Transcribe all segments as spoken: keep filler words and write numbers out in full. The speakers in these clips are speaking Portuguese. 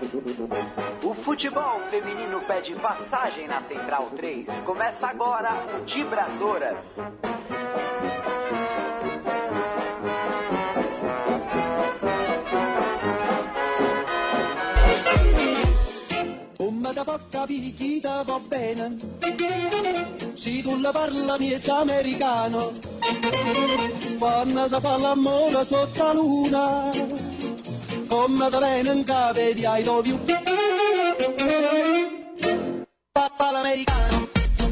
O futebol feminino pede passagem na Central três. Começa agora o Dibradoras. Come da porca picchita va bene, se tu la parla miezza americano, quando si fa l'amore sotto la luna, come da bene in cave di I love you, papà l'americano.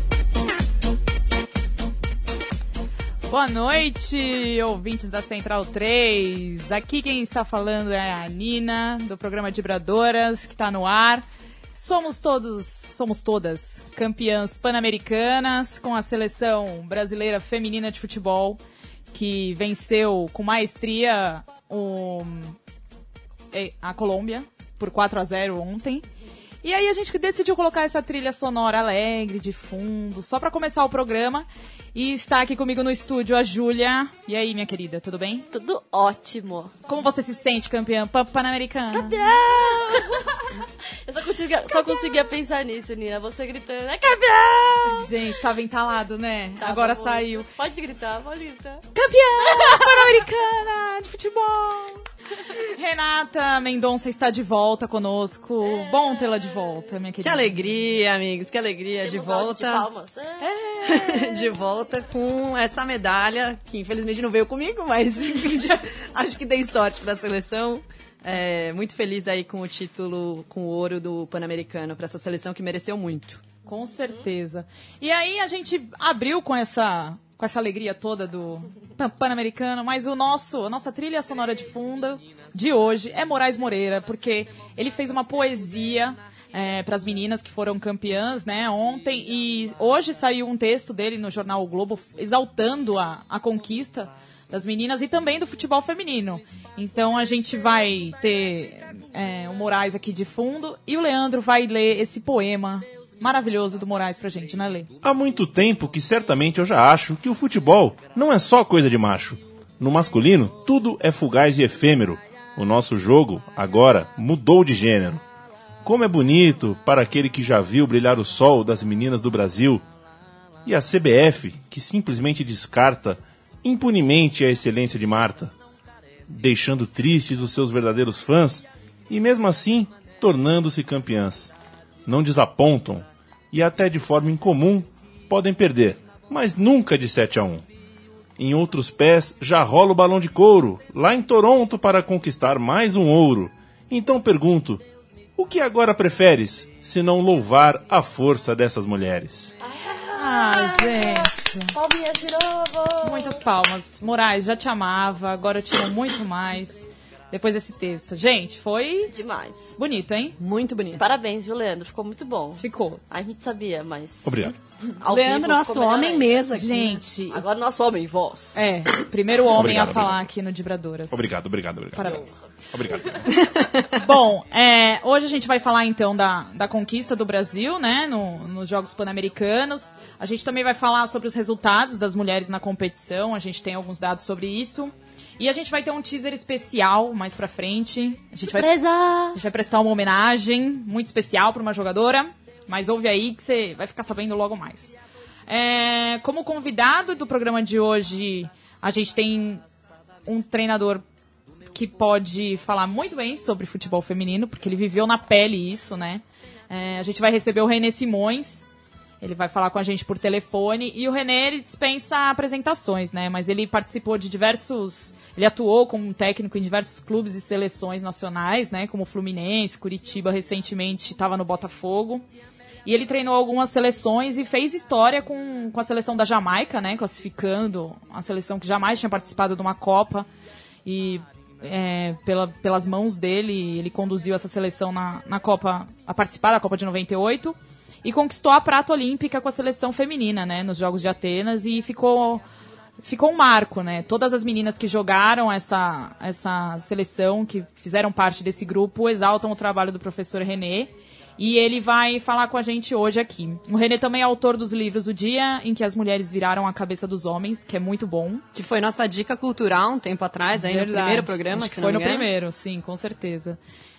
Boa noite, ouvintes da Central três. Aqui quem está falando é a Nina, do programa Dibradoras, que está no ar. Somos todos, somos todas campeãs pan-americanas com a seleção brasileira feminina de futebol, que venceu com maestria o, a Colômbia por quatro a zero ontem. E aí a gente decidiu colocar essa trilha sonora alegre, de fundo, só para começar o programa. E está aqui comigo no estúdio a Júlia. E aí, minha querida, tudo bem? Tudo ótimo. Como você se sente, campeã pan-americana? Campeã! Eu só conseguia, só conseguia pensar nisso, Nina. Você gritando, é campeã! Gente, tava entalado, né? Tava Agora muito. saiu. Pode gritar, pode gritar. Campeã pan-americana de futebol! Renata Mendonça está de volta conosco. É. Bom tê-la de volta, minha querida. Que alegria, amigos, que alegria. Temos de volta. De palmas. É. De volta com essa medalha, que infelizmente não veio comigo, mas enfim, acho que dei sorte para a seleção. É, muito feliz aí com o título, com o ouro do Pan-Americano para essa seleção que mereceu muito. Com certeza. E aí a gente abriu com essa, com essa alegria toda do Pan-Americano, mas o nosso, a nossa trilha sonora de fundo de hoje é Moraes Moreira, porque ele fez uma poesia é, para as meninas que foram campeãs, né, ontem, e hoje saiu um texto dele no jornal O Globo exaltando a, a conquista das meninas e também do futebol feminino. Então a gente vai ter é, o Moraes aqui de fundo e o Leandro vai ler esse poema maravilhoso do Moraes pra gente, né, Lê? Há muito tempo que certamente eu já acho que o futebol não é só coisa de macho. No masculino, tudo é fugaz e efêmero. O nosso jogo, agora, mudou de gênero. Como é bonito para aquele que já viu brilhar o sol das meninas do Brasil. E a C B F, que simplesmente descarta impunemente a excelência de Marta, deixando tristes os seus verdadeiros fãs e mesmo assim tornando-se campeãs. Não desapontam e até de forma incomum podem perder, mas nunca de sete a um. Em outros pés já rola o balão de couro, lá em Toronto para conquistar mais um ouro. Então pergunto, o que agora preferes, se não louvar a força dessas mulheres? Ah, gente. Palminha de novo. Muitas palmas. Moraes, já te amava, agora eu te amo muito mais. Depois desse texto. Gente, foi... demais. Bonito, hein? Muito bonito. Parabéns, viu, Leandro? Ficou muito bom. Ficou. A gente sabia, mas... Obrigado. Ao Leandro, vivo nosso ficou melhor homem ainda. mesa aqui. Gente... Agora nosso homem, voz. É, primeiro homem Obrigado, a falar obrigado. aqui no Dibradoras. Obrigado, obrigado, obrigado. Parabéns. Obrigado. Bom, é, hoje a gente vai falar então da, da conquista do Brasil, né, no, nos Jogos Pan-Americanos. A gente também vai falar sobre os resultados das mulheres na competição, a gente tem alguns dados sobre isso. E a gente vai ter um teaser especial mais pra frente. A gente vai, a gente vai prestar uma homenagem muito especial pra uma jogadora, mas ouve aí que você vai ficar sabendo logo mais. É, como convidado do programa de hoje, a gente tem um treinador que pode falar muito bem sobre futebol feminino, porque ele viveu na pele isso, né? É, a gente vai receber o René Simões, ele vai falar com a gente por telefone, e o René, ele dispensa apresentações, né? Mas ele participou de diversos... Ele atuou como técnico em diversos clubes e seleções nacionais, né? Como Fluminense, Curitiba, recentemente estava no Botafogo. E ele treinou algumas seleções e fez história com, com a seleção da Jamaica, né? Classificando a seleção que jamais tinha participado de uma Copa. E é, pela, pelas mãos dele, ele conduziu essa seleção na, na Copa, a participar da Copa de noventa e oito. E conquistou a prata olímpica com a seleção feminina, né? Nos Jogos de Atenas. E ficou, ficou um marco, né? Todas as meninas que jogaram essa, essa seleção, que fizeram parte desse grupo, exaltam o trabalho do professor René. E ele vai falar com a gente hoje aqui. O René também é autor dos livros O Dia em que as Mulheres Viraram a Cabeça dos Homens, que é muito bom. Que foi nossa dica cultural um tempo atrás, aí Verdade. no primeiro programa. Acho que foi no primeiro, sim, com certeza.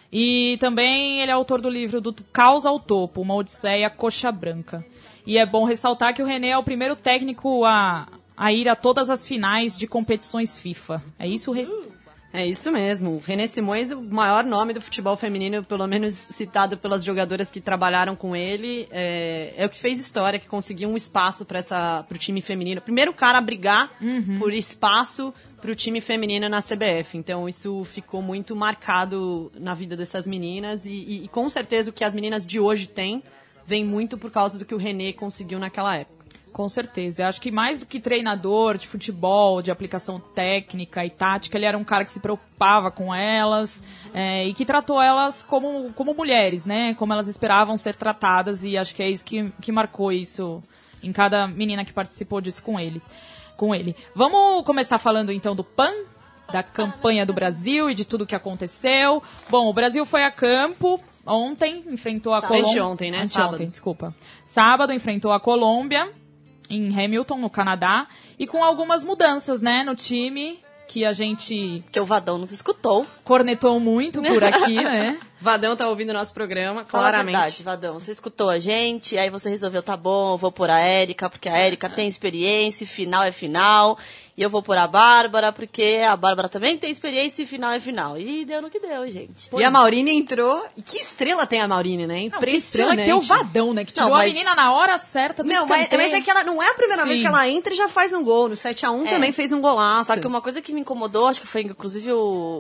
E também ele é autor do livro Do Caos ao Topo, uma odisseia coxa branca. E é bom ressaltar que o René é o primeiro técnico a, a ir a todas as finais de competições FIFA. É isso, Rê? É isso mesmo. René Simões, o maior nome do futebol feminino, pelo menos citado pelas jogadoras que trabalharam com ele, é, é o que fez história, que conseguiu um espaço para o time feminino. Primeiro cara a brigar uhum. por espaço para o time feminino na C B F. Então isso ficou muito marcado na vida dessas meninas e, e, e com certeza o que as meninas de hoje têm vem muito por causa do que o René conseguiu naquela época. Com certeza. Eu acho que mais do que treinador de futebol, de aplicação técnica e tática, ele era um cara que se preocupava com elas é, e que tratou elas como, como mulheres, né? Como elas esperavam ser tratadas, e acho que é isso que, que marcou isso em cada menina que participou disso com eles, com ele. Vamos começar falando então do P A N, da campanha do Brasil e de tudo que aconteceu. Bom, o Brasil foi a campo ontem, enfrentou a Colômbia. Anteontem, né? Anteontem, Sábado. desculpa. Sábado enfrentou a Colômbia em Hamilton, no Canadá, e com algumas mudanças, né, no time, que a gente... Porque o Vadão nos escutou. Cornetou muito por aqui, né? Vadão tá ouvindo o nosso programa, Fala claramente. a verdade, Vadão. Você escutou a gente, aí você resolveu, tá bom, eu vou pôr a Érica, porque a Érica tem experiência, final é final. E eu vou pôr a Bárbara, porque a Bárbara também tem experiência e final é final. E deu no que deu, gente. E a Maurine entrou. E que estrela tem a Maurine, né? Não, que estrela que tem o Vadão, né? Que tirou Não, mas... a menina na hora certa do Não, mas, mas é que ela não é a primeira Sim. vez que ela entra e já faz um gol. No sete a um É. também fez um golaço. Só que uma coisa que me incomodou, acho que foi inclusive o,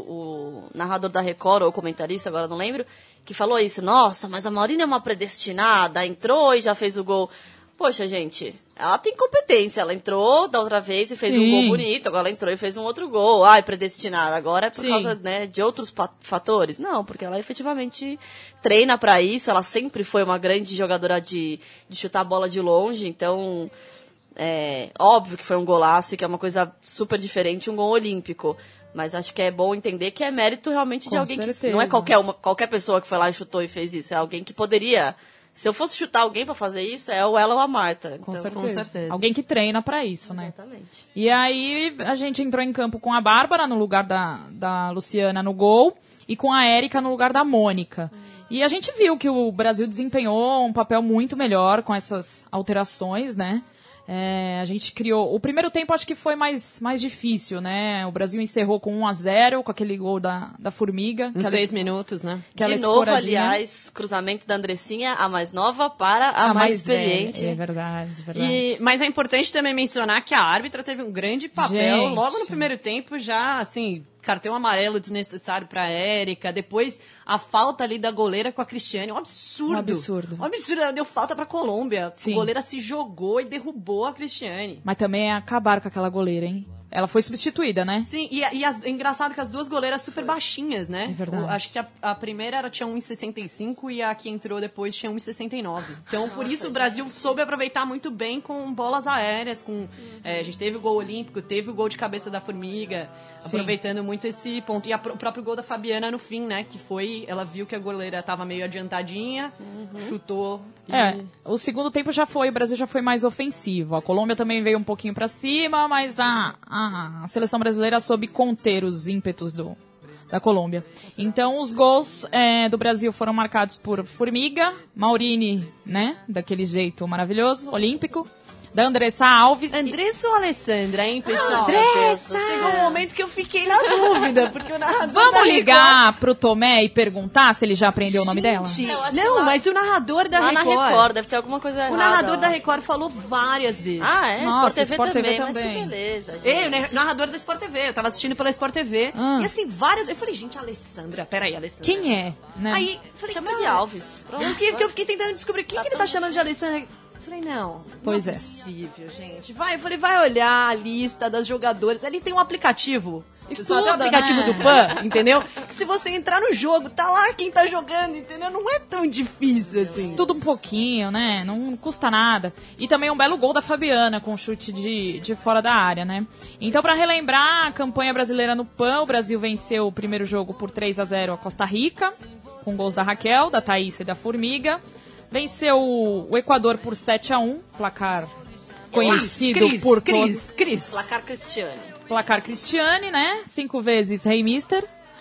o narrador da Record, ou o comentarista, agora não lembro, que falou isso. Nossa, mas a Maurine é uma predestinada, entrou e já fez o gol. Poxa, gente, ela tem competência. Ela entrou da outra vez e fez Sim. um gol bonito. Agora ela entrou e fez um outro gol. Ai, predestinada. Agora é por Sim. causa, né, de outros pa- fatores? Não, porque ela efetivamente treina pra isso. Ela sempre foi uma grande jogadora de, de chutar a bola de longe. Então, é óbvio que foi um golaço e que é uma coisa super diferente, um gol olímpico. Mas acho que é bom entender que é mérito realmente de Com alguém certeza. que... Não é qualquer, uma, qualquer pessoa que foi lá e chutou e fez isso. É alguém que poderia... Se eu fosse chutar alguém pra fazer isso, é ou ela ou a Marta. Com, Então, certeza. com certeza. Alguém que treina pra isso, né? Exatamente. E aí a gente entrou em campo com a Bárbara no lugar da, da Luciana no gol e com a Érica no lugar da Mônica. E a gente viu que o Brasil desempenhou um papel muito melhor com essas alterações, né? É, a gente criou... O primeiro tempo acho que foi mais, mais difícil, né? O Brasil encerrou com um a zero, com aquele gol da, da Formiga. Uns que seis ela- minutos, né? aquela De novo, escoradinha. aliás, cruzamento da Andressinha, a mais nova para a, A mais, experiente. velha. É verdade, é verdade. E, mas é importante também mencionar que a árbitra teve um grande papel Gente. logo no primeiro tempo, já, assim, cartão amarelo desnecessário pra Érica, depois a falta ali da goleira com a Cristiane, um absurdo. Um absurdo. Um absurdo, ela deu falta pra Colômbia. Sim. A goleira se jogou e derrubou a Cristiane. Mas também é acabar com aquela goleira, hein? Ela foi substituída, né? Sim, e, e as- é engraçado que as duas goleiras super baixinhas, né? É verdade. O- acho que a, a primeira era, tinha um e sessenta e cinco e a que entrou depois tinha um e sessenta e nove. Então, por isso, o Brasil soube aproveitar muito bem com bolas aéreas, com... é, a gente teve o gol olímpico, teve o gol de cabeça da Formiga, Sim. aproveitando muito esse ponto. E a, pr- o próprio gol da Fabiana no fim, né? Que foi... Ela viu que a goleira tava meio adiantadinha, chutou... e- É, o segundo tempo já foi, o Brasil já foi mais ofensivo. A Colômbia também veio um pouquinho pra cima, mas a, a, a seleção brasileira soube conter os ímpetos do, da Colômbia. Então, os gols é, do Brasil foram marcados por Formiga, Maurine, né, daquele jeito maravilhoso, olímpico, da Andressa Alves. Andressa ou Alessandra, hein, pessoal? Andressa! Chegou um momento que eu fiquei na dúvida, porque o narrador da Vamos Record- ligar pro Tomé e perguntar se ele já aprendeu o nome dela? Gente, Eu acho que não, lá- mas o narrador da Lá na Record... Record, deve ter alguma coisa O errada. narrador ó. da Record falou várias vezes. Ah, é? Nossa, Sport T V Sport T V também, mas também. que beleza, gente. Ei, o nar- narrador da Sport T V, eu tava assistindo pela Sport T V. Ah. E assim, várias. Eu falei, gente, Alessandra, peraí, Alessandra. Quem é? Né? Aí, falei, Chama cara, de Alves. Pronto. Eu fiquei, porque eu fiquei tentando descobrir quem Tá que ele tá tão chamando de Alessandra. Eu falei, não, Pois não é. é possível, gente. Vai, eu falei, vai olhar a lista das jogadoras. Ali tem um aplicativo. Estuda, Sabe o aplicativo né? do P A N, entendeu? Que se você entrar no jogo, tá lá quem tá jogando, entendeu? Não é tão difícil assim. Tudo um pouquinho, né? Não custa nada. E também um belo gol da Fabiana, com chute de, de fora da área, né? Então, pra relembrar a campanha brasileira no P A N, o Brasil venceu o primeiro jogo por três a zero a Costa Rica, com gols da Raquel, da Thaís e da Formiga. Venceu o Equador por sete a um, placar conhecido Cris, por Cris, todos. Cris. Placar Cristiane. Placar Cristiane, né? Cinco vezes Rei Mister.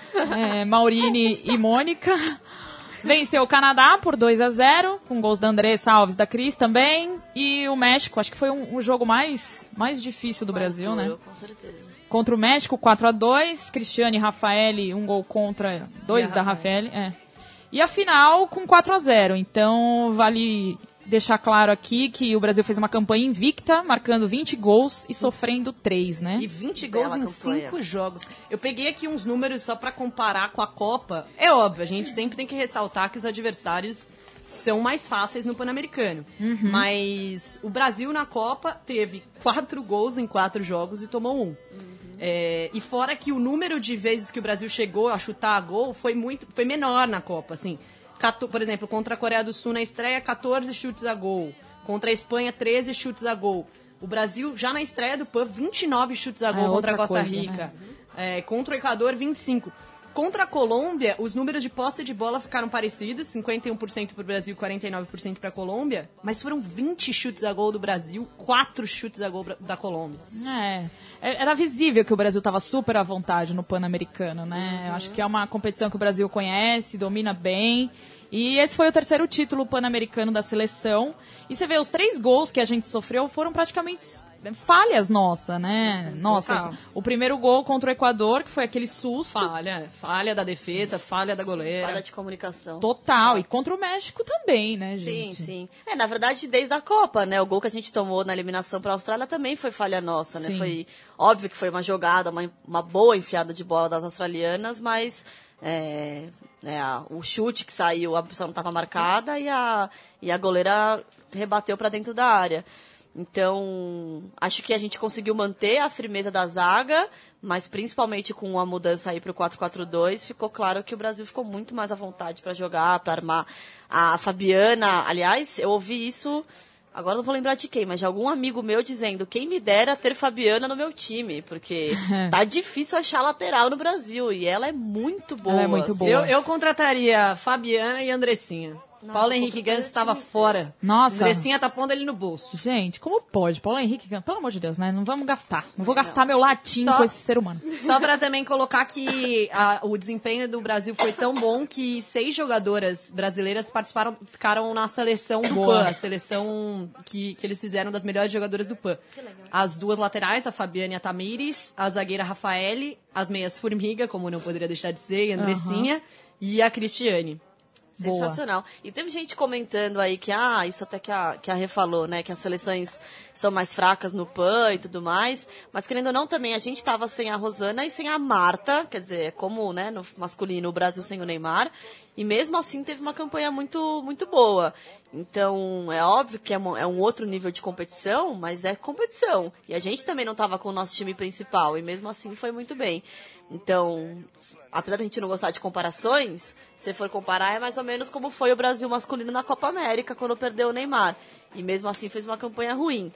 é, Maurini e Mônica. Venceu o Canadá por dois a zero, com gols da Andressa Alves, da Cris também. E o México, acho que foi um, um jogo mais, mais difícil do mais Brasil, duro, né? Com certeza. Contra o México, quatro a dois. Cristiane e Rafaele, um gol contra, dois da Rafaele. É. E a final com quatro a zero. Então, vale deixar claro aqui que o Brasil fez uma campanha invicta, marcando vinte gols e sofrendo três, né? E vinte gols Bela em campanha. cinco jogos. Eu peguei aqui uns números só pra comparar com a Copa. É óbvio, a gente sempre tem que ressaltar que os adversários são mais fáceis no Pan-Americano. Uhum. Mas o Brasil na Copa teve quatro gols em quatro jogos e tomou um. Uhum. É, e fora que o número de vezes que o Brasil chegou a chutar a gol foi, muito, foi menor na Copa, assim. Por exemplo, contra a Coreia do Sul na estreia, catorze chutes a gol. Contra a Espanha, treze chutes a gol. O Brasil, já na estreia do P A N, vinte e nove chutes a gol é, contra a Costa coisa, Rica. Né? É, contra o Equador, vinte e cinco. Contra a Colômbia, os números de posse de bola ficaram parecidos, cinquenta e um por cento para o Brasil e quarenta e nove por cento para a Colômbia, mas foram vinte chutes a gol do Brasil, quatro chutes a gol da Colômbia. É, era visível que o Brasil estava super à vontade no Pan-Americano, né? Uhum. Eu acho que é uma competição que o Brasil conhece, domina bem. E esse foi o terceiro título pan-americano da seleção. E você vê, os três gols que a gente sofreu foram praticamente falhas nossas, né? Nossa, o primeiro gol contra o Equador, que foi aquele susto. Falha, falha da defesa, falha da goleira. Falha de comunicação. Total, e contra o México também, né, gente? Sim, sim. É, na verdade, desde a Copa, né? O gol que a gente tomou na eliminação para a Austrália também foi falha nossa, né? Sim. Foi óbvio que foi uma jogada, uma, uma boa enfiada de bola das australianas, mas... É, é, a, o chute que saiu, a pessoa não estava marcada e a, e a goleira rebateu para dentro da área. Então, acho que a gente conseguiu manter a firmeza da zaga, mas principalmente com a mudança aí para o quatro quatro dois, ficou claro que o Brasil ficou muito mais à vontade para jogar, para armar. A Fabiana, aliás, eu ouvi isso... Agora não vou lembrar de quem, mas de algum amigo meu dizendo quem me dera ter Fabiana no meu time, porque tá difícil achar lateral no Brasil e ela é muito boa. Ela é muito assim. boa. Eu, eu contrataria Fabiana e Andressinha. Nossa, Paulo Henrique Ganso estava fora. Nossa. Andressinha tá pondo ele no bolso. Gente, como pode? Paulo Henrique, pelo amor de Deus, né? Não vamos gastar. Não vou gastar meu latim Só- com esse ser humano. Só para também colocar que a- o desempenho do Brasil foi tão bom que seis jogadoras brasileiras participaram, ficaram na seleção do Boa. P A N, a seleção que, que eles fizeram das melhores jogadoras do P A N. As duas laterais, a Fabiana e a Tamires, a zagueira Rafaele, as meias Formiga, como não poderia deixar de ser, e a Andressinha, e a Cristiane. Boa. Sensacional. E teve gente comentando aí que, ah, isso até que a, que a Rê falou, né, que as seleções são mais fracas no P A N e tudo mais, mas querendo ou não também, a gente tava sem a Rosana e sem a Marta, quer dizer, como, né, no masculino o Brasil sem o Neymar, e mesmo assim teve uma campanha muito, muito boa. Então, é óbvio que é um, é um outro nível de competição, mas é competição. E a gente também não tava com o nosso time principal, e mesmo assim foi muito bem. Então, apesar da gente não gostar de comparações, se for comparar, é mais ou menos como foi o Brasil masculino na Copa América, quando perdeu o Neymar. E mesmo assim fez uma campanha ruim.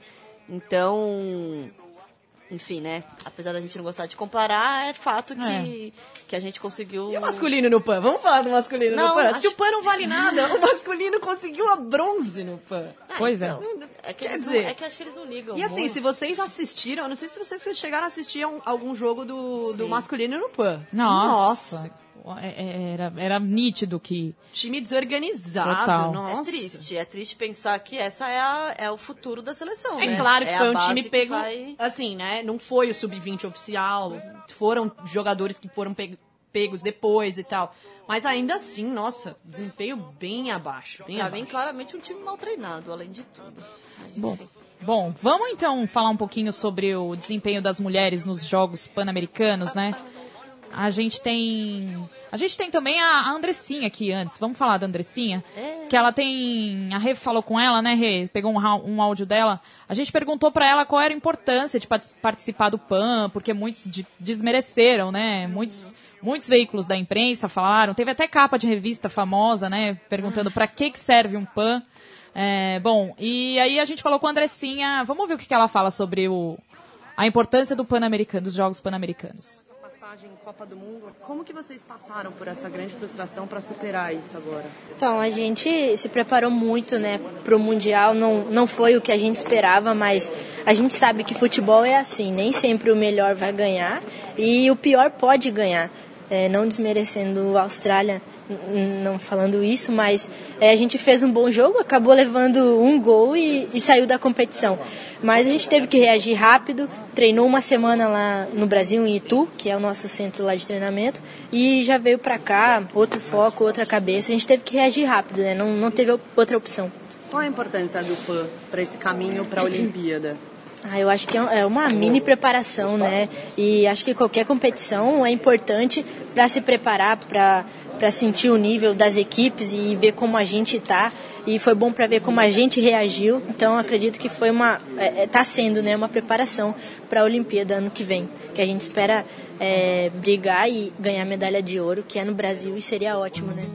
Então, enfim, né? Apesar da gente não gostar de comparar, é fato que, que a gente conseguiu... E o masculino no P A N? Vamos falar do masculino Não, no P A N? acho- Se o P A N não vale nada, o masculino conseguiu a bronze no P A N. Ah, Pois é. então, é. que Quer eles não- dizer- é que eu acho que eles não ligam. E assim, muito. se vocês assistiram, eu não sei se vocês chegaram a assistir a um- algum jogo do, do Sim. masculino no P A N. Nossa. É- é- Era, era nítido que... Time desorganizado, Total. É nossa. triste, é triste pensar que essa é, a, é o futuro da seleção, É né? claro que é foi a um base time que pego, vai- assim, né? Não foi o sub vinte oficial, foram jogadores que foram pe- pegos depois e tal. Mas ainda assim, nossa, desempenho bem abaixo. Bem Pra abaixo. mim, claramente, um time mal treinado, além de tudo. Mas, Bom, enfim. bom, vamos então falar um pouquinho sobre o desempenho das mulheres nos Jogos Pan-Americanos, né? A gente tem... A gente tem também a Andressinha aqui antes. Vamos falar da Andressinha? É. Que ela tem... A Rê falou com ela, né, Rê? Pegou um, ra- um áudio dela. A gente perguntou pra ela qual era a importância de pat- participar do P A N, porque muitos de- desmereceram, né? Muitos... Muitos veículos da imprensa falaram, teve até capa de revista famosa, né, perguntando pra que que serve um P A N. É, bom, e aí a gente falou com a Andressinha, vamos ver o que que ela fala sobre o, a importância do Pan-Americano, dos Jogos Pan-Americanos. Passagem em Copa do Mundo, como que vocês passaram por essa grande frustração para superar isso agora? Então, a gente se preparou muito, né, pro Mundial, não, não foi o que a gente esperava, mas a gente sabe que futebol é assim, nem sempre o melhor vai ganhar e o pior pode ganhar. é, não desmerecendo a Austrália, n- não falando isso, mas é, a gente fez um bom jogo, acabou levando um gol e, e saiu da competição. Mas a gente teve que reagir rápido, treinou uma semana lá no Brasil, em Itu, que é o nosso centro lá de treinamento, e já veio pra cá, outro foco, outra cabeça. A gente teve que reagir rápido, né? Não, não teve outra opção. Qual a importância do P A N para esse caminho para a Olimpíada? Ah, eu acho que é uma mini preparação, né? E acho que qualquer competição é importante para se preparar, para para sentir o nível das equipes e ver como a gente tá. E foi bom para ver como a gente reagiu. Então acredito que foi uma é, tá sendo, né, uma preparação para a Olimpíada ano que vem, que a gente espera é, brigar e ganhar medalha de ouro, que é no Brasil, e seria ótimo, né?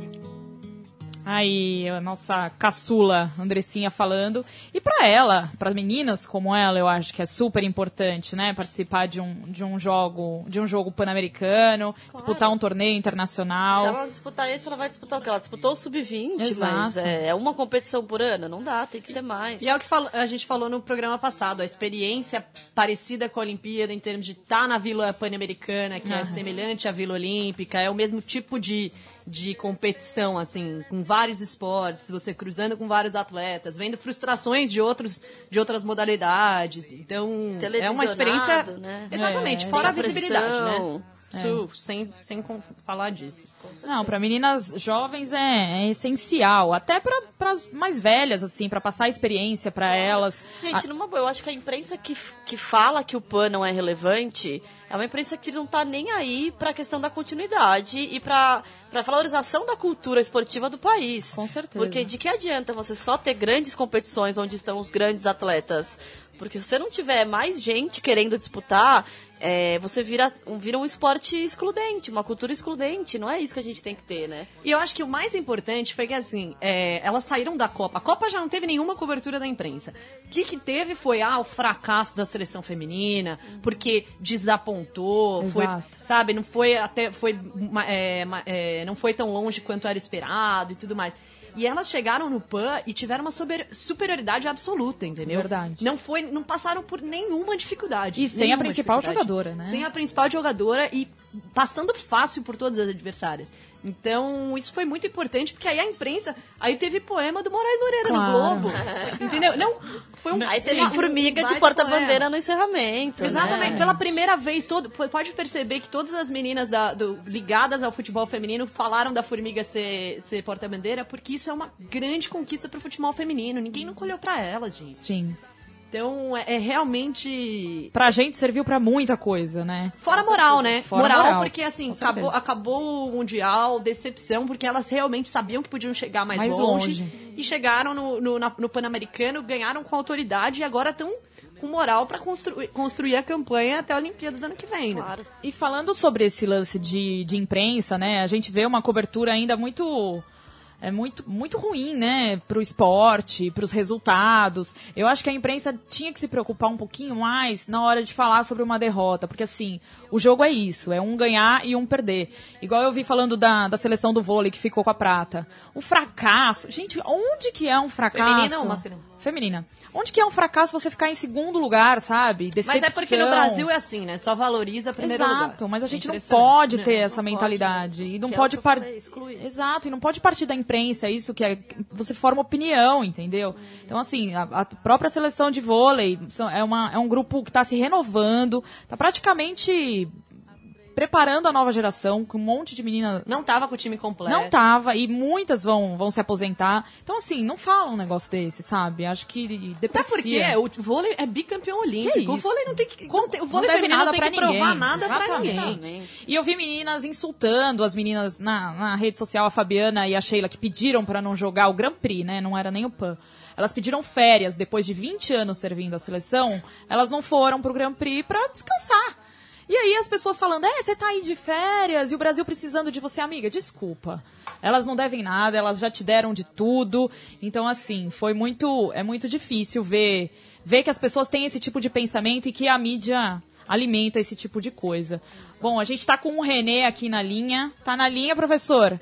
Aí, a nossa caçula Andressinha falando. E pra ela, para meninas como ela, eu acho que é super importante, né? Participar de um, de um jogo, de um jogo pan-americano, claro. Disputar um torneio internacional. Se ela disputar esse, ela vai disputar o quê? Ela disputou o sub vinte, Exato. Mas é, é uma competição por ano, não dá, tem que ter mais. E é o que falo, a gente falou no programa passado, a experiência parecida com a Olimpíada em termos de estar na Vila Pan-Americana, que uhum. é semelhante à Vila Olímpica, é o mesmo tipo de... de competição, assim, com vários esportes, você cruzando com vários atletas, vendo frustrações de, outros, de outras modalidades. Então, é uma experiência... Né? Exatamente, é, fora a visibilidade, né? É. Isso, sem, sem falar disso. Não, para meninas jovens é, é essencial, até para as mais velhas, assim, para passar a experiência para elas. Gente, a... numa boa, eu acho que a imprensa que, que fala que o P A N não é relevante é uma imprensa que não tá nem aí para a questão da continuidade e para para valorização da cultura esportiva do país. Com certeza. Porque de que adianta você só ter grandes competições onde estão os grandes atletas? Porque se você não tiver mais gente querendo disputar, é, você vira, vira um esporte excludente, uma cultura excludente. Não é isso que a gente tem que ter, né? E eu acho que o mais importante foi que, assim, é, elas saíram da Copa. A Copa já não teve nenhuma cobertura da imprensa. O que, que teve foi, ah, o fracasso da seleção feminina, porque desapontou, foi, sabe, não foi até, foi, é, é, não foi tão longe quanto era esperado e tudo mais. E elas chegaram no P A N e tiveram uma super, superioridade absoluta, entendeu? Verdade. Não, foi, não passaram por nenhuma dificuldade. E sem a principal jogadora, né? Sem a principal jogadora e passando fácil por todas as adversárias. Então, isso foi muito importante, porque aí a imprensa... Aí teve poema do Moraes Moreira claro. no Globo. Entendeu? Não, foi um... Aí teve a formiga de porta-bandeira no encerramento. Exatamente. Né? Pela primeira vez, todo, pode perceber que todas as meninas da, do, ligadas ao futebol feminino falaram da formiga ser, ser porta-bandeira, porque isso é uma grande conquista pro futebol feminino. Ninguém nunca olhou pra elas, gente. Sim. Então, é, é realmente... Pra gente serviu pra muita coisa, né? Fora moral, né? Fora moral, moral, porque assim, acabou, acabou o Mundial, decepção, porque elas realmente sabiam que podiam chegar mais, mais longe, longe. E chegaram no, no, no Pan-Americano, ganharam com autoridade e agora estão com moral pra construir, construir a campanha até a Olimpíada do ano que vem, né? Claro. E falando sobre esse lance de, de imprensa, né? A gente vê uma cobertura ainda muito... É muito, muito ruim, né, pro esporte, pros resultados. Eu acho que a imprensa tinha que se preocupar um pouquinho mais na hora de falar sobre uma derrota, porque assim, o jogo é isso, é um ganhar e um perder. Igual eu vi falando da, da seleção do vôlei que ficou com a prata. O fracasso, gente, onde que é um fracasso? Feminina ou masculina? Feminina. Onde que é um fracasso você ficar em segundo lugar, sabe? Decepção. Mas é porque no Brasil é assim, né? Só valoriza primeiro Exato, lugar. Exato, mas a gente é não pode ter não, essa não mentalidade. Pode, e não que pode é partir. Exato, e não pode partir da imprensa, é isso que é. Você forma opinião, entendeu? Então, assim, a, a própria seleção de vôlei são, é, uma, é um grupo que está se renovando, está praticamente preparando a nova geração, com um monte de meninas... Não tava com o time completo. Não tava, e muitas vão, vão se aposentar. Então, assim, não fala um negócio desse, sabe? Acho que deprecia. Até porque o vôlei é bicampeão olímpico. O vôlei não tem que... Não tem, o vôlei não feminino nada não tem pra que ninguém. provar nada Exatamente. pra ninguém. E eu vi meninas insultando as meninas na, na rede social, a Fabiana e a Sheila, que pediram pra não jogar o Grand Prix, né? Não era nem o P A N. Elas pediram férias depois de vinte anos servindo a seleção. Elas não foram pro Grand Prix pra descansar. E aí as pessoas falando, é, você tá aí de férias e o Brasil precisando de você, amiga, desculpa. Elas não devem nada, elas já te deram de tudo. Então, assim, foi muito, é muito difícil ver, ver que as pessoas têm esse tipo de pensamento e que a mídia alimenta esse tipo de coisa. Bom, a gente tá com o Renê aqui na linha. Tá na linha, professor?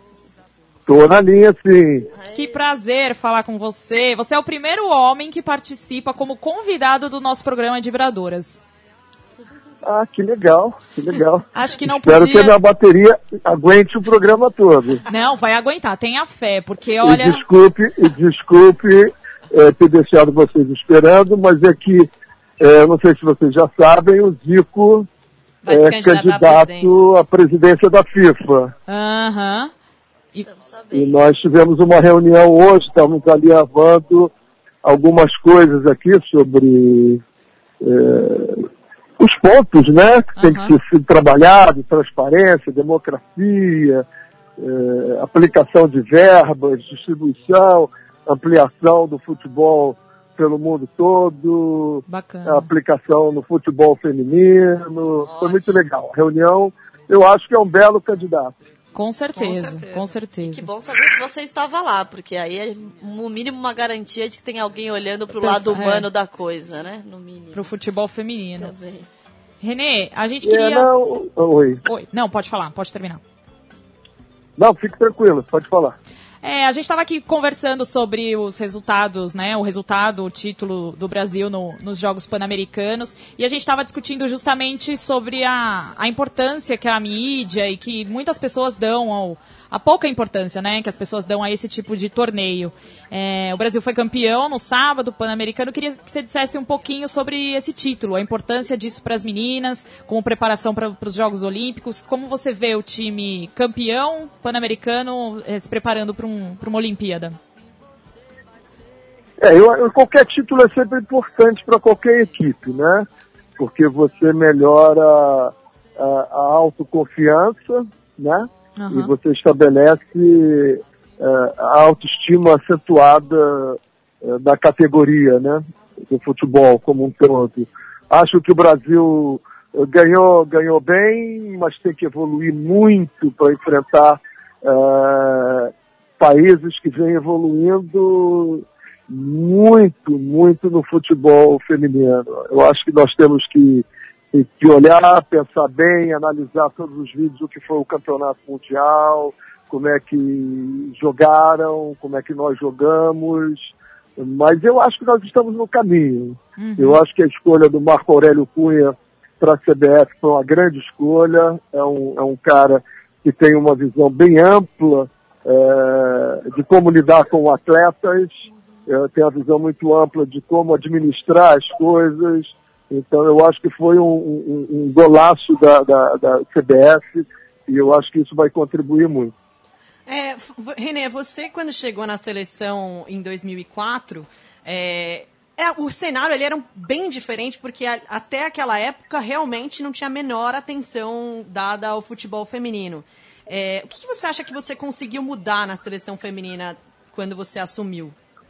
Tô na linha, sim. Que prazer falar com você. Você é o primeiro homem que participa como convidado do nosso programa de Vibradoras. Ah, que legal, que legal. Acho que não Espero podia... que a minha bateria aguente o programa todo. Não, vai aguentar, tenha fé, porque E olha... desculpe, e desculpe é, ter deixado vocês esperando, mas é que, é, não sei se vocês já sabem, o Zico Vai se é candidatar à candidato à presidência da FIFA. Aham. E, Estamos E sabendo. nós tivemos uma reunião hoje, estamos alinhavando algumas coisas aqui sobre é, os pontos, né, que tem Aham. que ser sido trabalhado, transparência, democracia, é, aplicação de verbas, distribuição, ampliação do futebol pelo mundo todo, a bacana. aplicação no futebol feminino. Foi muito legal. A reunião, eu acho que é um belo candidato. Com certeza, Com certeza. com certeza. Que bom saber que você estava lá, porque aí é no mínimo uma garantia de que tem alguém olhando pro Perfe- lado humano é. da coisa, né? No mínimo. Pro futebol feminino. Também. Renê, a gente É, queria... não, oi. Oi, não, pode falar, pode terminar. Não, fique tranquilo, pode falar. É, a gente estava aqui conversando sobre os resultados, né? O resultado, o título do Brasil no- nos Jogos Pan-Americanos. E a gente estava discutindo justamente sobre a, a importância que a mídia e que muitas pessoas dão ao. A pouca importância, né? Que as pessoas dão a esse tipo de torneio. É, o Brasil foi campeão no sábado, Pan-Americano. Eu queria que você dissesse um pouquinho sobre esse título, a importância disso para as meninas, como preparação para os Jogos Olímpicos. Como você vê o time campeão Pan-Americano eh, se preparando para um, para uma Olimpíada? É, eu, eu- qualquer título é sempre importante para qualquer equipe, né? Porque você melhora a, a autoconfiança, né? Aham. E você estabelece é, a autoestima acentuada é, da categoria, né? Do futebol como um todo. Acho que o Brasil eh, ganhou, ganhou bem, mas tem que evoluir muito para enfrentar eh, países que vêm evoluindo muito, muito no futebol feminino. Eu acho que nós temos que, que olhar, pensar bem, analisar todos os vídeos do que foi o campeonato mundial, como é que jogaram, como é que nós jogamos. Mas eu acho que nós estamos no caminho. Uhum. Eu acho que a escolha do Marco Aurélio Cunha para a C B F foi uma grande escolha. É um, é um cara que tem uma visão bem ampla é, de como lidar com atletas, é, tem uma visão muito ampla de como administrar as coisas. Então eu acho que foi um, um, um golaço da, da, da C B F e eu acho que isso vai contribuir muito. É, f- Renê, você quando chegou na seleção em dois mil e quatro, é, é, o cenário ele era um- bem diferente, porque a- até aquela época realmente não tinha a menor atenção dada ao futebol feminino. É, o que, que você acha que você conseguiu mudar na seleção feminina quando você assumiu?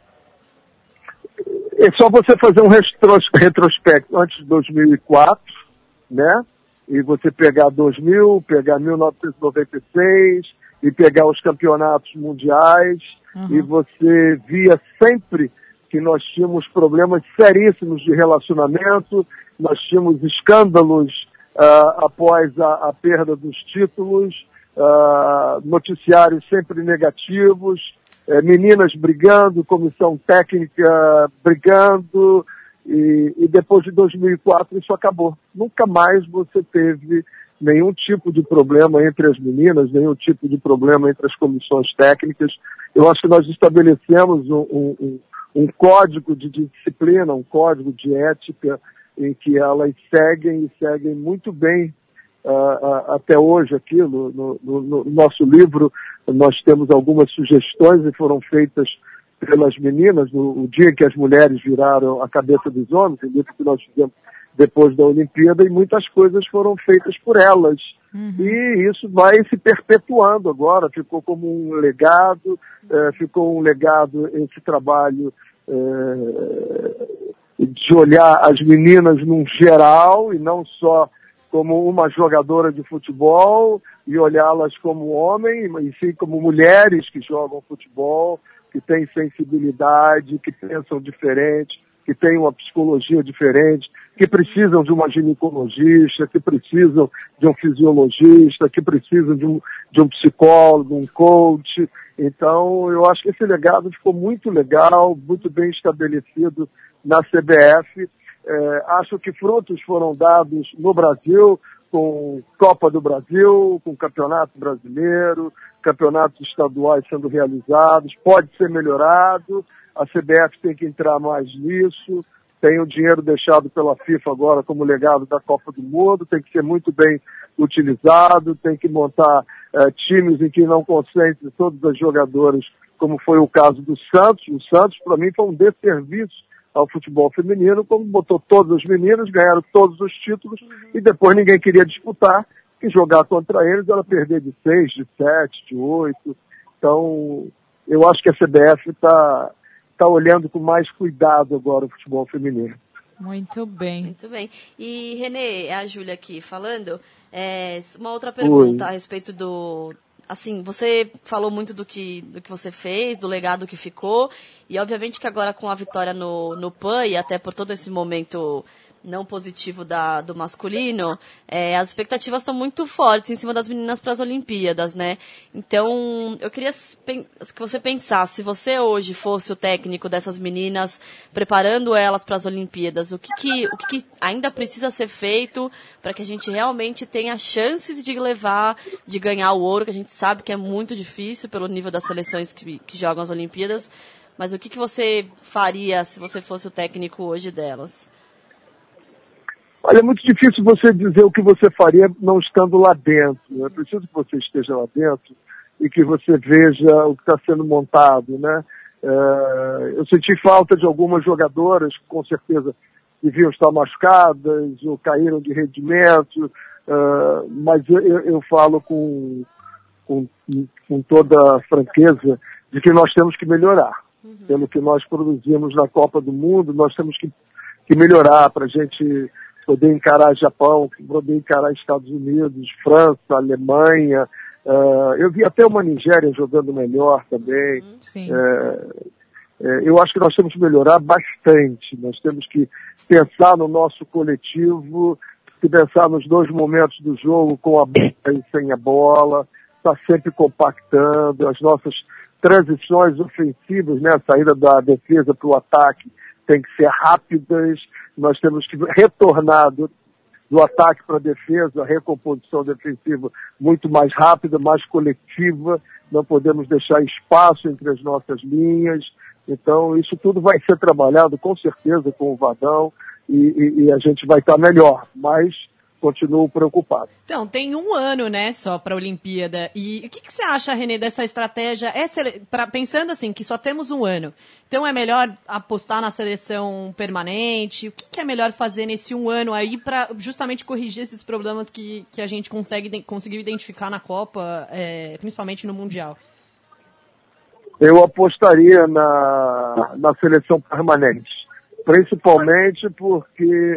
É só você fazer um retros- retrospecto antes de dois mil e quatro, né? E você pegar dois mil, pegar mil novecentos e noventa e seis e pegar os campeonatos mundiais, Uhum. e você via sempre que nós tínhamos problemas seríssimos de relacionamento, nós tínhamos escândalos ah, após a, a perda dos títulos, ah, noticiários sempre negativos, eh, meninas brigando, comissão técnica brigando, e, e depois de dois mil e quatro isso acabou. Nunca mais você teve nenhum tipo de problema entre as meninas, nenhum tipo de problema entre as comissões técnicas. Eu acho que nós estabelecemos um, um, um, um código de disciplina, um código de ética, em que elas seguem e seguem muito bem uh, uh, até hoje aqui no, no, no, no nosso livro. Nós temos algumas sugestões e foram feitas pelas meninas no o dia em que as mulheres viraram a cabeça dos homens, o livro que nós fizemos depois da Olimpíada, e muitas coisas foram feitas por elas. Uhum. E isso vai se perpetuando agora, ficou como um legado, eh, ficou um legado esse trabalho eh, de olhar as meninas num geral e não só como uma jogadora de futebol e olhá-las como homem, e sim como mulheres que jogam futebol, que têm sensibilidade, que pensam diferente, que têm uma psicologia diferente, que precisam de uma ginecologista, que precisam de um fisiologista, que precisam de um, de um psicólogo, um coach. Então, eu acho que esse legado ficou muito legal, muito bem estabelecido na C B F. É, acho que frutos foram dados no Brasil, com Copa do Brasil, com Campeonato Brasileiro, campeonatos estaduais sendo realizados, pode ser melhorado, a C B F tem que entrar mais nisso, tem o dinheiro deixado pela FIFA agora como legado da Copa do Mundo, tem que ser muito bem utilizado, tem que montar eh, times em que não concentre todos os jogadores, como foi o caso do Santos. O Santos, para mim, foi um desserviço ao futebol feminino, como botou todos os meninos, ganharam todos os títulos e depois ninguém queria disputar, e jogar contra eles era perder de seis, de sete, de oito. Então, eu acho que a C B F está tá olhando com mais cuidado agora o futebol feminino. Muito bem. Muito bem. E, Renê, é a Júlia aqui falando. É, uma outra pergunta Oi. a respeito do... Assim, você falou muito do que, do que você fez, do legado que ficou, e obviamente que agora com a vitória no, no P A N, e até por todo esse momento não positivo da, do masculino, é, as expectativas estão muito fortes em cima das meninas para as Olimpíadas, né? Então, eu queria que você pensasse, se você hoje fosse o técnico dessas meninas, preparando elas para as Olimpíadas, o que, que, o que, que ainda precisa ser feito para que a gente realmente tenha chances de levar, de ganhar o ouro, que a gente sabe que é muito difícil pelo nível das seleções que, que jogam as Olimpíadas, mas o que, que você faria se você fosse o técnico hoje delas? Olha, é muito difícil você dizer o que você faria não estando lá dentro. É preciso que você esteja lá dentro e que você veja o que está sendo montado, né? É, eu senti falta de algumas jogadoras que com certeza deviam estar machucadas ou caíram de rendimento, é, mas eu, eu falo com, com, com toda a franqueza de que nós temos que melhorar. Uhum. Pelo que nós produzimos na Copa do Mundo, nós temos que, que melhorar para a gente poder encarar Japão, poder encarar Estados Unidos, França, Alemanha. Uh, eu vi até uma Nigéria jogando melhor também. Sim. Uh, uh, eu acho que nós temos que melhorar bastante. Nós temos que pensar no nosso coletivo, que pensar nos dois momentos do jogo, com a bola e sem a bola, estar sempre compactando, as nossas transições ofensivas, né, a saída da defesa para o ataque tem que ser rápidas. Nós temos que retornar do, do ataque para a defesa, a recomposição defensiva muito mais rápida, mais coletiva. Não podemos deixar espaço entre as nossas linhas. Então, isso tudo vai ser trabalhado, com certeza, com o Vadão, e, e, e a gente vai estar melhor, mas continuo preocupado. Então, tem um ano, né, só para a Olimpíada. E o que, que você acha, Renê, dessa estratégia? É sele... pra... Pensando assim, que só temos um ano. Então, é melhor apostar na seleção permanente? O que, que é melhor fazer nesse um ano aí para justamente corrigir esses problemas que, que a gente consegue, conseguiu identificar na Copa, é, principalmente no Mundial? Eu apostaria na, na seleção permanente. Principalmente porque...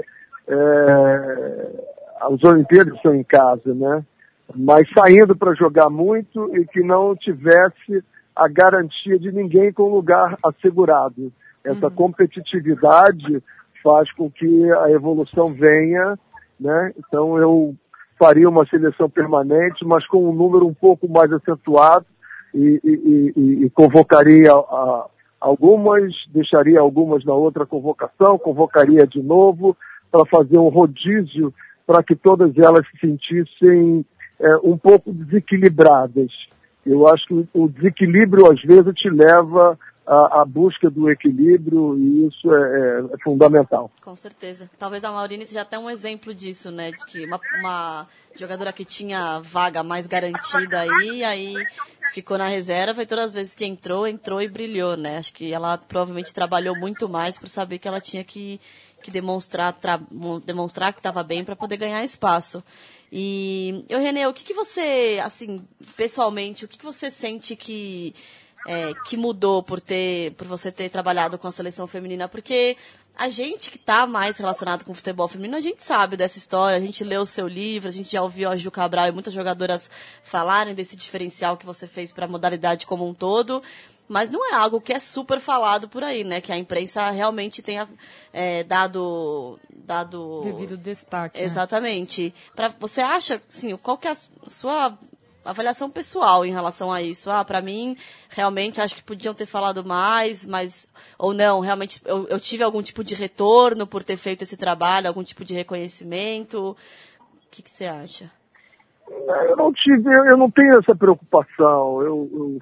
É... as Olimpíadas são em casa, né? Mas saindo para jogar muito e que não tivesse a garantia de ninguém com lugar assegurado. Essa uhum. competitividade faz com que a evolução venha, né? Então eu faria uma seleção permanente, mas com um número um pouco mais acentuado e, e, e, e convocaria a, algumas, deixaria algumas na outra convocação, convocaria de novo para fazer um rodízio para que todas elas se sentissem é, um pouco desequilibradas. Eu acho que o desequilíbrio, às vezes, te leva à, à busca do equilíbrio e isso é, é fundamental. Com certeza. Talvez a Maurine seja até um exemplo disso, né? De que uma, uma jogadora que tinha vaga mais garantida aí, aí ficou na reserva e todas as vezes que entrou, entrou e brilhou, né? Acho que ela provavelmente trabalhou muito mais por saber que ela tinha que... que demonstrar, tra... demonstrar que estava bem para poder ganhar espaço. E, eu, Renê, o que, que você, assim, pessoalmente, o que, que você sente que, é, que mudou por, ter, por você ter trabalhado com a seleção feminina? Porque a gente que está mais relacionado com o futebol feminino, a gente sabe dessa história, a gente leu o seu livro, a gente já ouviu a Ju Cabral e muitas jogadoras falarem desse diferencial que você fez para a modalidade como um todo. Mas não é algo que é super falado por aí, né? Que a imprensa realmente tenha é, dado, dado... devido destaque. Exatamente. Né? Pra, você acha, assim, qual que é a sua avaliação pessoal em relação a isso. Ah, pra mim, realmente, acho que podiam ter falado mais, mas... Ou não, realmente, eu, eu tive algum tipo de retorno por ter feito esse trabalho, algum tipo de reconhecimento. O que, que você acha? Eu não tive, eu não tenho essa preocupação. Eu, eu,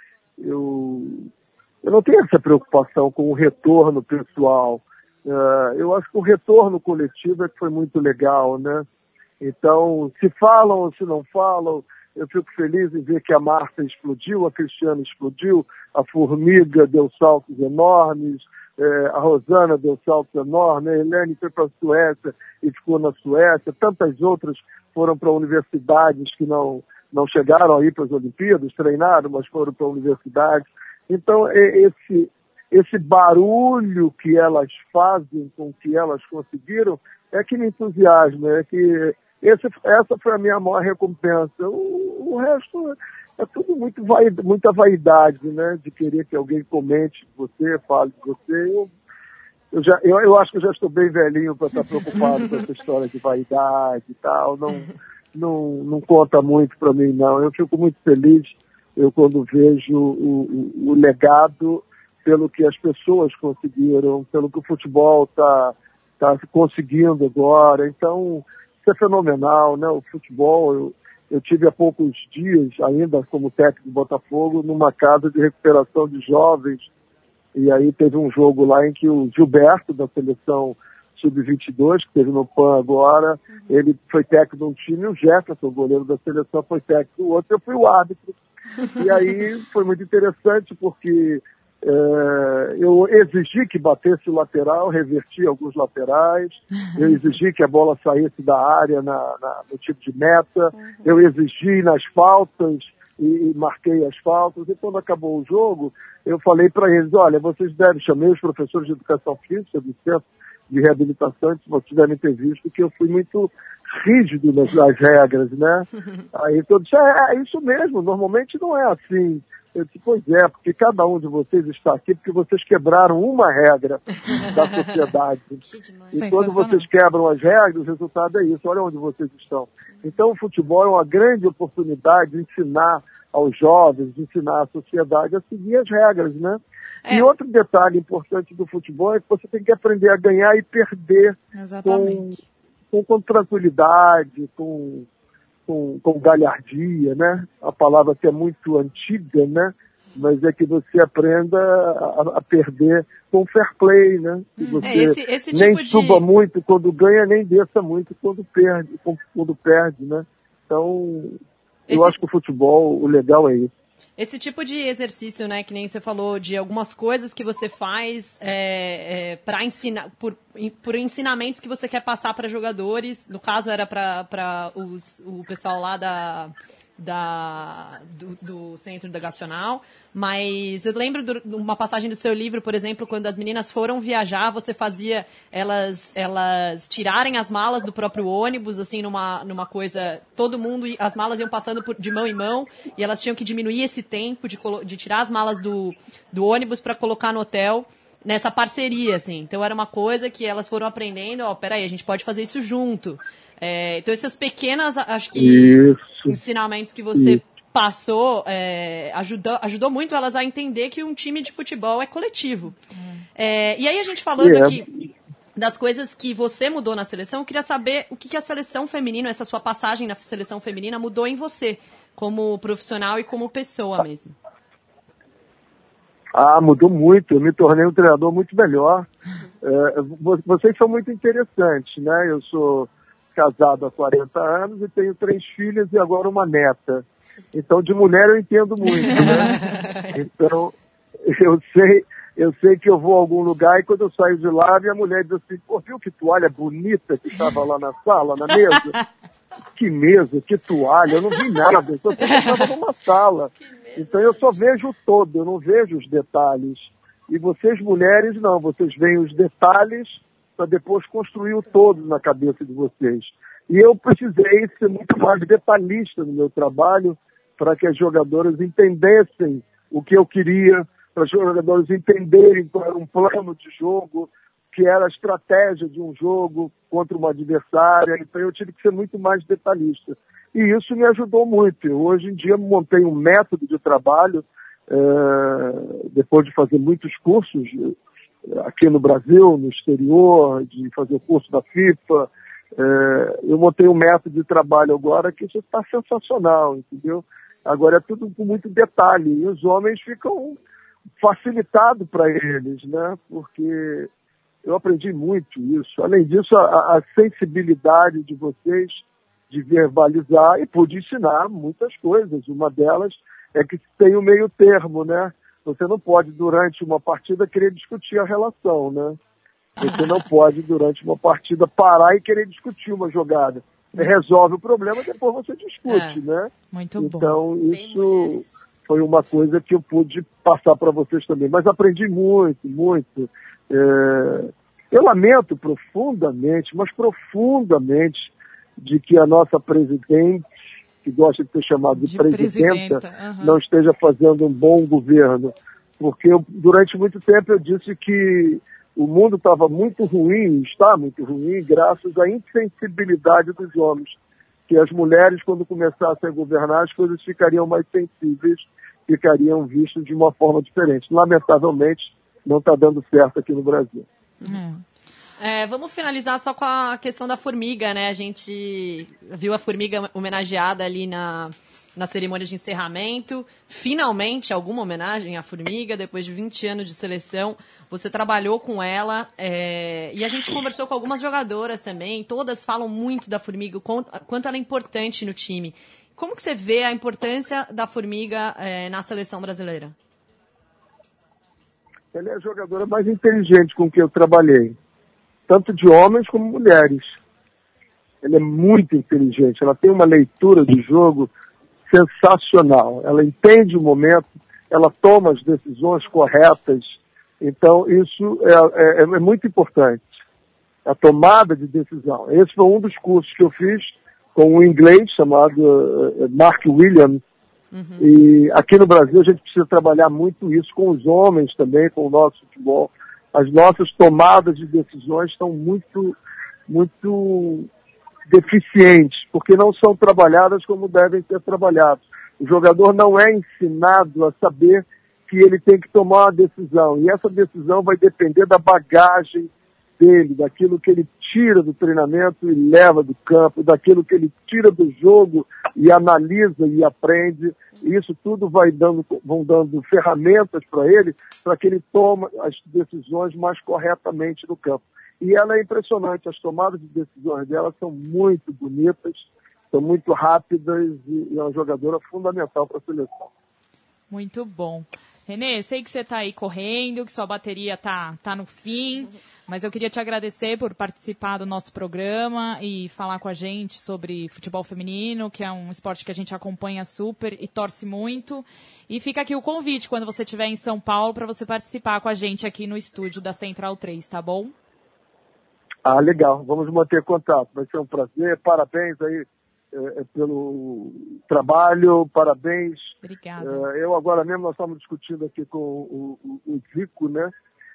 eu, eu não tenho essa preocupação com o retorno pessoal. Uh, eu acho que o retorno coletivo é que foi muito legal, né? Então, se falam ou se não falam, eu fico feliz em ver que a Marta explodiu, a Cristiana explodiu, a Formiga deu saltos enormes, eh, a Rosana deu saltos enormes, a Helene foi para a Suécia e ficou na Suécia, tantas outras foram para universidades que não, não chegaram a ir para as Olimpíadas, treinaram, mas foram para a universidade. Então, esse, esse barulho que elas fazem com que elas conseguiram é que me entusiasma, é que esse, essa foi a minha maior recompensa. O, o resto é tudo muito vaid, muita vaidade, né? De querer que alguém comente de você, fale de você. Eu, eu, já, eu, eu acho que eu já estou bem velhinho para estar preocupado com essa história de vaidade e tal. Não, não, não conta muito para mim, não. Eu fico muito feliz eu, quando vejo o, o, o legado pelo que as pessoas conseguiram, pelo que o futebol está tá conseguindo agora. Então, isso é fenomenal, né? O futebol, eu, eu tive há poucos dias, ainda como técnico do Botafogo, numa casa de recuperação de jovens, e aí teve um jogo lá em que o Gilberto, da seleção sub vinte e dois, que teve no P A N agora, ele foi técnico de um time, e o Jefferson, o goleiro da seleção, foi técnico do outro, eu fui o árbitro. E aí foi muito interessante, porque É, eu exigi que batesse o lateral, reverti alguns laterais, eu exigi que a bola saísse da área na, na, no tipo de meta, eu exigi nas faltas e, e marquei as faltas, e quando acabou o jogo, eu falei para eles, olha, vocês devem, chamei os professores de educação física do centro de reabilitação, se vocês devem ter visto que eu fui muito rígido nas, nas regras, né? Aí todos disseram, é, é isso mesmo, normalmente não é assim. Eu disse, pois é, porque cada um de vocês está aqui porque vocês quebraram uma regra da sociedade. E quando vocês quebram as regras, o resultado é isso. Olha onde vocês estão. Então, o futebol é uma grande oportunidade de ensinar aos jovens, de ensinar à sociedade a seguir as regras, né? É. E outro detalhe importante do futebol é que você tem que aprender a ganhar e perder com, com, com tranquilidade, com... Com, com galhardia, né? A palavra que é muito antiga, né? Mas é que você aprenda a, a perder com fair play, né? Que você é, esse, esse nem tipo suba de... muito quando ganha, nem desça muito quando perde, quando perde, né? Então, eu esse... acho que o futebol, o legal é isso. Esse tipo de exercício, né, que nem você falou, de algumas coisas que você faz é, é, para ensinar, por, por ensinamentos que você quer passar para jogadores, no caso era para o pessoal lá da, da, do, do Centro Educacional, mas eu lembro de uma passagem do seu livro, por exemplo, quando as meninas foram viajar, você fazia elas, elas tirarem as malas do próprio ônibus, assim, numa, numa coisa, todo mundo, as malas iam passando por, de mão em mão, e elas tinham que diminuir esse tempo de, de tirar as malas do, do ônibus para colocar no hotel, nessa parceria, assim. Então era uma coisa que elas foram aprendendo, ó, peraí, a gente pode fazer isso junto. É, então essas pequenas, acho que, isso. ensinamentos que você... Isso. passou, é, ajudou, ajudou muito elas a entender que um time de futebol é coletivo. Hum. É, e aí a gente falando yeah. aqui das coisas que você mudou na seleção, eu queria saber o que, que a seleção feminina, essa sua passagem na seleção feminina mudou em você, como profissional e como pessoa mesmo. Ah, mudou muito. Eu me tornei um treinador muito melhor. É, vocês são muito interessantes, né? Eu sou casado há quarenta anos e tenho três filhas e agora uma neta. Então, de mulher eu entendo muito, né? Então, eu sei, eu sei que eu vou a algum lugar e quando eu saio de lá, minha mulher diz assim, pô, viu que toalha bonita que estava lá na sala, na mesa? Que mesa, que toalha, eu não vi nada, eu só sei que estava numa sala. Então, eu só vejo o todo, eu não vejo os detalhes. E vocês, mulheres, não, vocês veem os detalhes para depois construir o todo na cabeça de vocês. E eu precisei ser muito mais detalhista no meu trabalho para que as jogadoras entendessem o que eu queria, para as jogadoras entenderem qual era um plano de jogo, que era a estratégia de um jogo contra uma adversária. Então eu tive que ser muito mais detalhista. E isso me ajudou muito. Eu, hoje em dia montei um método de trabalho, é, depois de fazer muitos cursos aqui no Brasil, no exterior, de fazer o curso da FIFA. É, eu montei um método de trabalho agora que isso está sensacional, entendeu? Agora é tudo com muito detalhe. E os homens ficam facilitados para eles, né? Porque eu aprendi muito isso. Além disso, a, a sensibilidade de vocês de verbalizar, e pude ensinar muitas coisas. Uma delas é que tem o meio termo, né? Você não pode, durante uma partida, querer discutir a relação, né? Você não pode, durante uma partida, parar e querer discutir uma jogada. Você resolve o problema, depois você discute, é, né? Muito bom. Então, isso foi uma coisa que eu pude passar para vocês também. Mas aprendi muito, muito. É... Eu lamento profundamente, mas profundamente, de que a nossa presidente, que gosta de ser chamada de, de presidenta, presidenta. Uhum. não esteja fazendo um bom governo. Porque eu, durante muito tempo eu disse que o mundo estava muito ruim, está muito ruim, graças à insensibilidade dos homens. Que as mulheres, quando começassem a governar, as coisas ficariam mais sensíveis, ficariam vistas de uma forma diferente. Lamentavelmente, não está dando certo aqui no Brasil. Uhum. É, vamos finalizar só com a questão da formiga, né? A gente viu a formiga homenageada ali na, na cerimônia de encerramento. Finalmente, alguma homenagem à formiga, depois de vinte anos de seleção. Você trabalhou com ela é, e a gente conversou com algumas jogadoras também. Todas falam muito da formiga, o quanto, quanto ela é importante no time. Como que você vê a importância da formiga é, na seleção brasileira? Ela é a jogadora mais inteligente com que eu trabalhei. Tanto de homens como mulheres. Ela é muito inteligente, ela tem uma leitura de jogo sensacional. Ela entende o momento, ela toma as decisões corretas. Então, isso é, é, é muito importante. A tomada de decisão. Esse foi um dos cursos que eu fiz com um inglês chamado uh, Mark Williams. Uhum. E aqui no Brasil a gente precisa trabalhar muito isso com os homens também, com o nosso futebol. As nossas tomadas de decisões estão muito, muito deficientes, porque não são trabalhadas como devem ser trabalhadas. O jogador não é ensinado a saber que ele tem que tomar uma decisão, e essa decisão vai depender da bagagem dele, daquilo que ele tira do treinamento e leva do campo, daquilo que ele tira do jogo e analisa e aprende. Isso tudo vai dando, vão dando ferramentas para ele, para que ele tome as decisões mais corretamente no campo. E ela é impressionante, as tomadas de decisões dela são muito bonitas, são muito rápidas e é uma jogadora fundamental para a seleção. Muito bom. Renê, sei que você está aí correndo, que sua bateria está tá no fim, mas eu queria te agradecer por participar do nosso programa e falar com a gente sobre futebol feminino, que é um esporte que a gente acompanha super e torce muito. E fica aqui o convite, quando você estiver em São Paulo, para você participar com a gente aqui no estúdio da Central três, tá bom? Ah, legal. Vamos manter contato. Vai ser um prazer. Parabéns aí é, pelo trabalho. Parabéns. Obrigada. É, eu agora mesmo, nós estamos discutindo aqui com o, o, o Zico, né?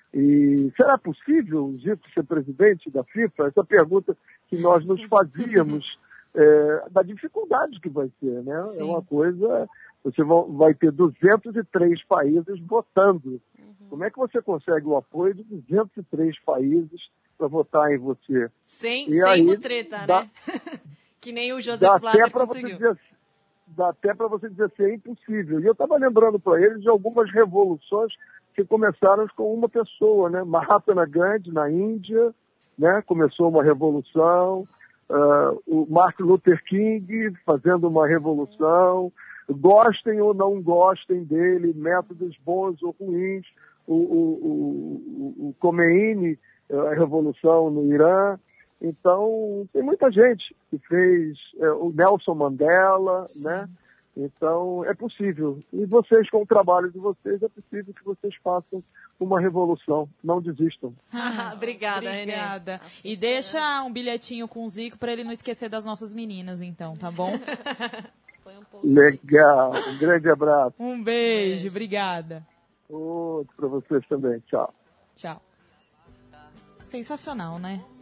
E será possível o Zico ser presidente da FIFA? Essa pergunta que nós nos fazíamos, é, da dificuldade que vai ser, né? Sim. É uma coisa... Você vai ter duzentos e três países votando. Uhum. Como é que você consegue o apoio de duzentos e três países para votar em você? Sem, e sem aí, mutreta, dá, né? Que nem o José Flávio conseguiu. Dizer, dá até para você dizer assim, é impossível. E eu estava lembrando para eles de algumas revoluções que começaram com uma pessoa, né? Mahatma Gandhi, na Índia, né? Começou uma revolução. Uh, o Martin Luther King fazendo uma revolução. Gostem ou não gostem dele, métodos bons ou ruins, o, o, o, o Khomeini, a revolução no Irã. Então, tem muita gente que fez, é, o Nelson Mandela, sim, né? Então, é possível. E vocês, com o trabalho de vocês, é possível que vocês façam uma revolução. Não desistam. Ah, obrigada, Obrigada. Assim, e deixa é. um bilhetinho com o Zico para ele não esquecer das nossas meninas, então, tá bom? Legal, um grande abraço. Um beijo, beijo. Obrigada. Outro para vocês também, tchau. Tchau. Sensacional, né?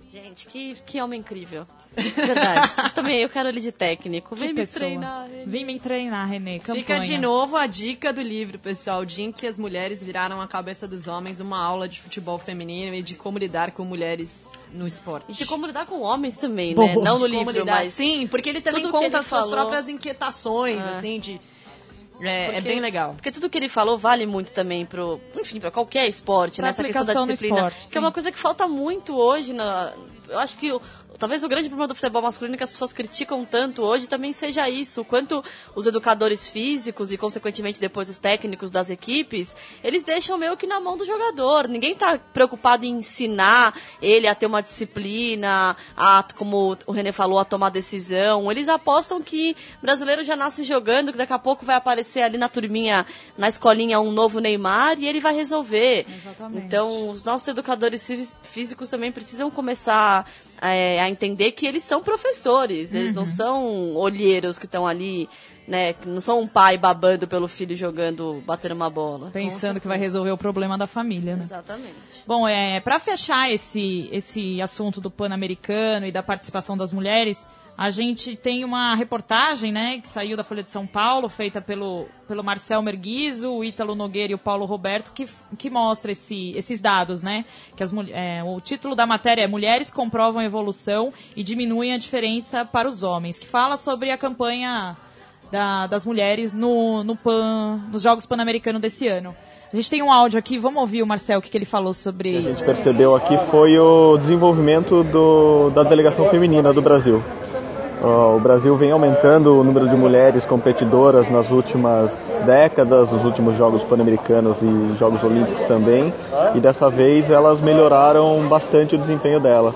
Gente, que, que homem incrível. Verdade. Também eu quero ele de técnico. Vem Que me pessoa. treinar. Renê. Vem me treinar, Renê. Campanha. Fica de novo a dica do livro, pessoal. O dia em que as mulheres viraram a cabeça dos homens, uma aula de futebol feminino e de como lidar com mulheres no esporte. E de como lidar com homens também, Boa. né? Não no De como livro, lidar- mas... Sim, porque ele também tudo que conta ele as suas falou. próprias inquietações, É. assim, de... É, é Porque- bem legal. Porque tudo que ele falou vale muito também pro, enfim, para qualquer esporte, Pra né? Essa questão da aplicação no disciplina. esporte, que sim. é uma coisa que falta muito hoje na, eu acho que o, talvez o grande problema do futebol masculino que as pessoas criticam tanto hoje também seja isso, o quanto os educadores físicos e consequentemente depois os técnicos das equipes, eles deixam meio que na mão do jogador. Ninguém tá preocupado em ensinar ele a ter uma disciplina, a, como o Renê falou, a tomar decisão. Eles apostam que brasileiro já nasce jogando, que daqui a pouco vai aparecer ali na turminha, na escolinha, um novo Neymar e ele vai resolver. Exatamente. Então, os nossos educadores fí- físicos também precisam começar é, a entender que eles são professores, eles não são olheiros que estão ali, né, que não são um pai babando pelo filho jogando, batendo uma bola. Pensando que vai resolver o problema da família, né? Exatamente. Bom, é, para fechar esse, esse assunto do Pan-Americano e da participação das mulheres, a gente tem uma reportagem, né, que saiu da Folha de São Paulo, feita pelo, pelo Marcel Merguizo, o Ítalo Nogueira e o Paulo Roberto, que, que mostra esse, esses dados, né? Que as, mul- é, o título da matéria é Mulheres comprovam evolução e diminuem a diferença para os homens, que fala sobre a campanha da- das mulheres no, no Pan, nos Jogos Pan-Americanos desse ano. A gente tem um áudio aqui, vamos ouvir o Marcel, o que, que ele falou sobre A isso. gente percebeu aqui foi o desenvolvimento do, da delegação feminina do Brasil. Uh, o Brasil vem aumentando o número de mulheres competidoras nas últimas décadas, nos últimos Jogos Pan-Americanos e Jogos Olímpicos também, e dessa vez elas melhoraram bastante o desempenho delas.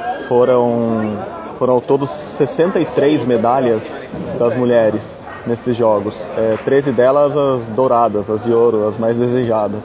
Foram, foram ao todo sessenta e três medalhas das mulheres nesses Jogos, é, treze delas as douradas, as de ouro, as mais desejadas.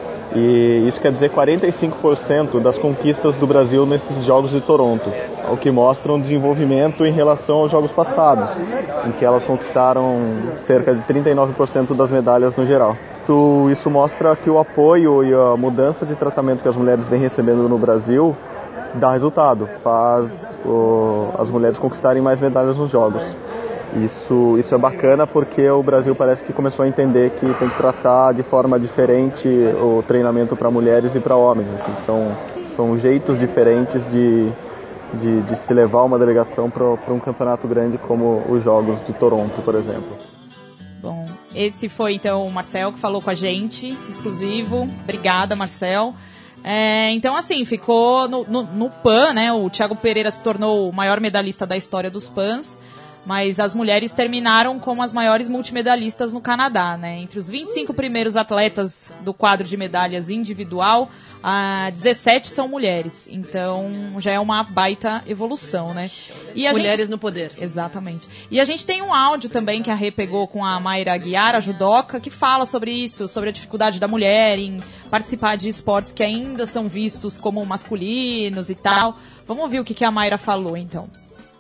E isso quer dizer quarenta e cinco por cento das conquistas do Brasil nesses Jogos de Toronto, o que mostra um desenvolvimento em relação aos Jogos passados, em que elas conquistaram cerca de trinta e nove por cento das medalhas no geral. Isso mostra que o apoio e a mudança de tratamento que as mulheres vêm recebendo no Brasil dá resultado, faz o, as mulheres conquistarem mais medalhas nos Jogos. Isso, isso é bacana porque o Brasil parece que começou a entender que tem que tratar de forma diferente o treinamento para mulheres e para homens. Assim, são, são jeitos diferentes de, de, de se levar uma delegação para um campeonato grande como os Jogos de Toronto, por exemplo. Bom, esse foi então o Marcel que falou com a gente, exclusivo. Obrigada, Marcel. É, então, assim, ficou no, no, no Pan, né? O Thiago Pereira se tornou o maior medalhista da história dos Pans. Mas as mulheres terminaram como as maiores multimedalistas no Canadá, né? Entre os vinte e cinco primeiros atletas do quadro de medalhas individual, ah, dezessete são mulheres. Então, já é uma baita evolução, né? E a Mulheres gente... no poder. Exatamente. E a gente tem um áudio também que a Rê pegou com a Mayra Aguiar, a judoca, que fala sobre isso, sobre a dificuldade da mulher em participar de esportes que ainda são vistos como masculinos e tal. Vamos ouvir o que que a Mayra falou, então.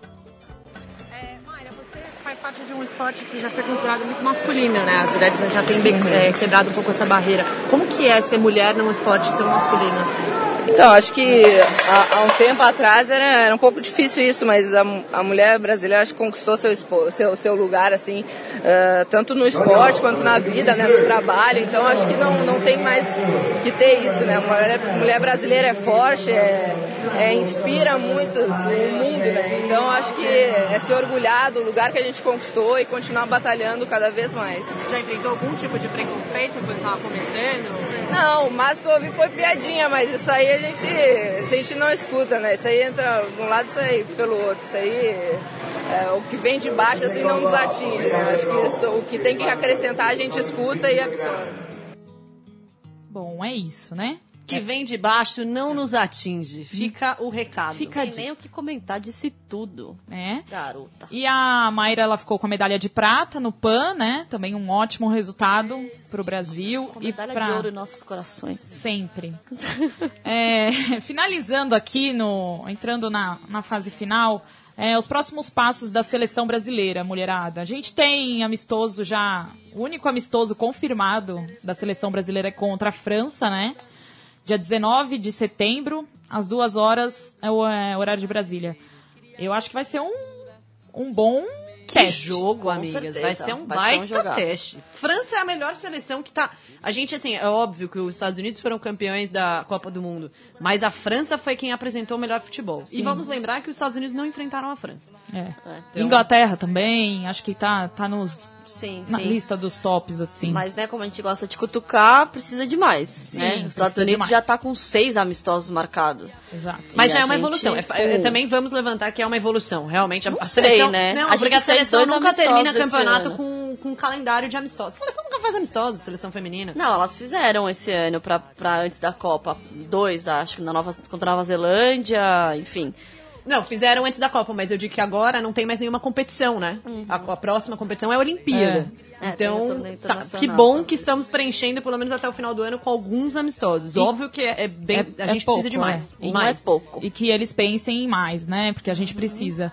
Faz parte de um esporte que já foi considerado muito masculino, né? As mulheres já têm é, quebrado um pouco essa barreira. Como que é ser mulher num esporte tão masculino assim? Então, acho que há, há um tempo atrás era, era um pouco difícil isso, mas a, a mulher brasileira acho que conquistou seu, seu, seu lugar, assim, uh, tanto no esporte quanto na vida, né, no trabalho. Então, acho que não, não tem mais que ter isso, né? A mulher, mulher brasileira é forte, é, é, inspira muito o mundo, né? Então, acho que é se orgulhar do lugar que a gente conquistou e continuar batalhando cada vez mais. Já enfrentou algum tipo de preconceito quando estava começando? Não, o máximo que eu ouvi foi piadinha, mas isso aí a gente, a gente não escuta, né? Isso aí entra de um lado e sai pelo outro. Isso aí, é, o que vem de baixo assim não nos atinge, né? Acho que isso, o que tem que acrescentar a gente escuta e absorve. Bom, é isso, né? Que vem de baixo não nos atinge. Fica o recado. Fica Não tem nem o que comentar, disse tudo. É. Garota. E a Mayra, ela ficou com a medalha de prata no Pan, né? Também um ótimo resultado pro Brasil. Com e medalha pra... de ouro em nossos corações. Sempre. É, finalizando aqui, no, entrando na, na fase final, é, os próximos passos da seleção brasileira, mulherada. A gente tem amistoso já, o único amistoso confirmado da seleção brasileira é contra a França, né? Dia dezenove de setembro. às duas horas, é o é, horário de Brasília. Eu acho que vai ser um, um bom Que teste. jogo, Com amigas. certeza. Vai ser um Vai baita ser um jogaço. teste. França é a melhor seleção que tá... A gente, assim, é óbvio que os Estados Unidos foram campeões da Copa do Mundo, mas a França foi quem apresentou o melhor futebol. Sim. E vamos lembrar que os Estados Unidos não enfrentaram a França. É. É. Então- Inglaterra também, acho que tá, tá nos, Sim, na sim. lista dos tops, assim. Mas, né, como a gente gosta de cutucar, precisa de mais. Sim, né? Os precisa Estados Unidos demais. já tá com seis amistosos marcados. Exato. Mas E já a é uma gente, evolução. É, pô, é, também vamos levantar que é uma evolução. Realmente, a, Não a sei, seleção... né? Não, A porque gente a fez seleção dois nunca termina amistosos esse campeonato ano. com, com um calendário de amistosos. A seleção nunca faz amistosos, seleção feminina. Não, elas fizeram esse ano pra, pra antes da Copa. Dois, acho que na Nova, contra a Nova Zelândia, enfim. Não, fizeram antes da Copa, mas eu digo que agora não tem mais nenhuma competição, né? A, a próxima competição é a Olimpíada. É, tem o Então, torneio tá, internacional, que bom talvez. que estamos preenchendo pelo menos até o final do ano com alguns amistosos. E- Óbvio que é, é bem, É- a é gente pouco, precisa de mais. E não mais. é pouco. E que eles pensem em mais, né? Porque a gente precisa.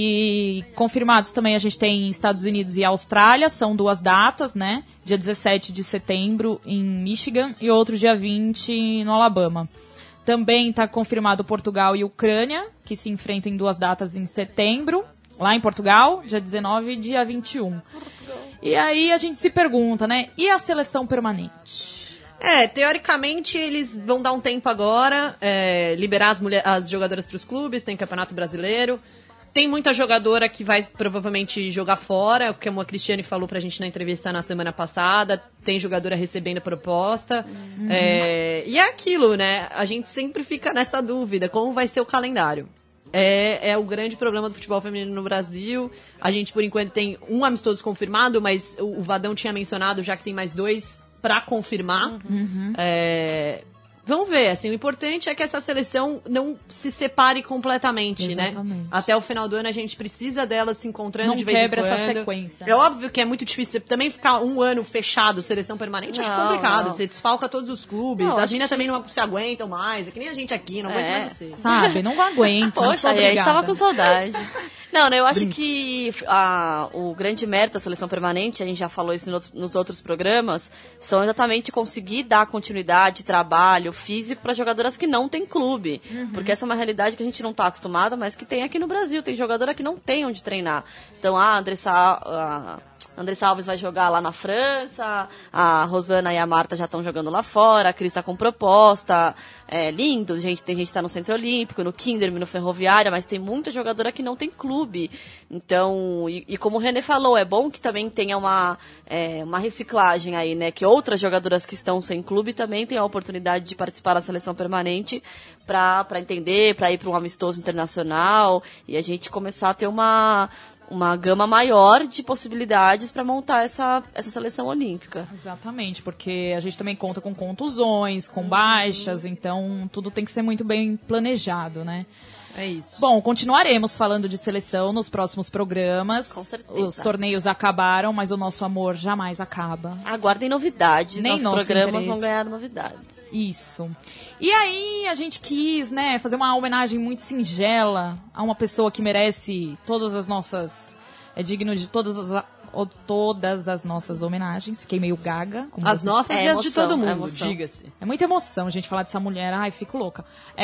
E confirmados também a gente tem Estados Unidos e Austrália, são duas datas, né? Dia dezessete de setembro em Michigan e outro dia vinte no Alabama. Também está confirmado Portugal e Ucrânia, que se enfrentam em duas datas em setembro, lá em Portugal, dia dezenove e dia vinte e um. E aí a gente se pergunta, né? E a seleção permanente? É, teoricamente eles vão dar um tempo agora, é, liberar as, mulher, as jogadoras para os clubes, tem Campeonato Brasileiro. Tem muita jogadora que vai provavelmente jogar fora, como a Cristiane falou pra gente na entrevista na semana passada. Tem jogadora recebendo proposta. Uhum. É, e é aquilo, né? A gente sempre fica nessa dúvida, como vai ser o calendário? É, é o grande problema do futebol feminino no Brasil. A gente, por enquanto, tem um amistoso confirmado, mas o, o Vadão tinha mencionado já que tem mais dois pra confirmar. Uhum. É, vamos ver, assim, o importante é que essa seleção não se separe completamente, Exatamente. né? Até o final do ano a gente precisa dela se encontrando Não de vez quebra em quando. essa sequência. É óbvio que é muito difícil. Você também ficar um ano fechado, seleção permanente, acho Não, complicado. não. Você desfalca todos os clubes. Não, As acho meninas que- também não se aguentam mais. É que nem a gente aqui, não É. aguenta mais você. Sabe? Não aguento. não Poxa, sou a gente obrigada. tava com saudade. Não, né, eu acho que a, o grande mérito da seleção permanente, a gente já falou isso nos, nos outros programas, são exatamente conseguir dar continuidade, trabalho físico para jogadoras que não têm clube. Uhum. Porque essa é uma realidade que a gente não tá acostumada, mas que tem aqui no Brasil. Tem jogadora que não tem onde treinar. Então, a Andressa... A, Andressa Alves vai jogar lá na França, a Rosana e a Marta já estão jogando lá fora, a Cris tá com proposta, é lindo, gente, tem gente que tá no Centro Olímpico, no Kinderman, no Ferroviária, mas tem muita jogadora que não tem clube. Então, e, e como o René falou, é bom que também tenha uma, é, uma reciclagem aí, né, que outras jogadoras que estão sem clube também tenham a oportunidade de participar da seleção permanente para entender, para ir para um amistoso internacional e a gente começar a ter uma... uma gama maior de possibilidades para montar essa, essa seleção olímpica. Exatamente, porque a gente também conta com contusões, com baixas, então tudo tem que ser muito bem planejado, né? É isso. Bom, continuaremos falando de seleção nos próximos programas. Com certeza. Os torneios acabaram, mas o nosso amor jamais acaba. Aguardem novidades, Nem nossos nosso programas interesse. vão ganhar novidades. Isso. E aí a gente quis, né, fazer uma homenagem muito singela a uma pessoa que merece todas as nossas... É digno de todas as, o- todas as nossas homenagens. Fiquei meio gaga. como As vocês- nossas É e as de emoção, todo é mundo, emoção. diga-se. É muita emoção, gente, falar dessa mulher. Ai, fico louca.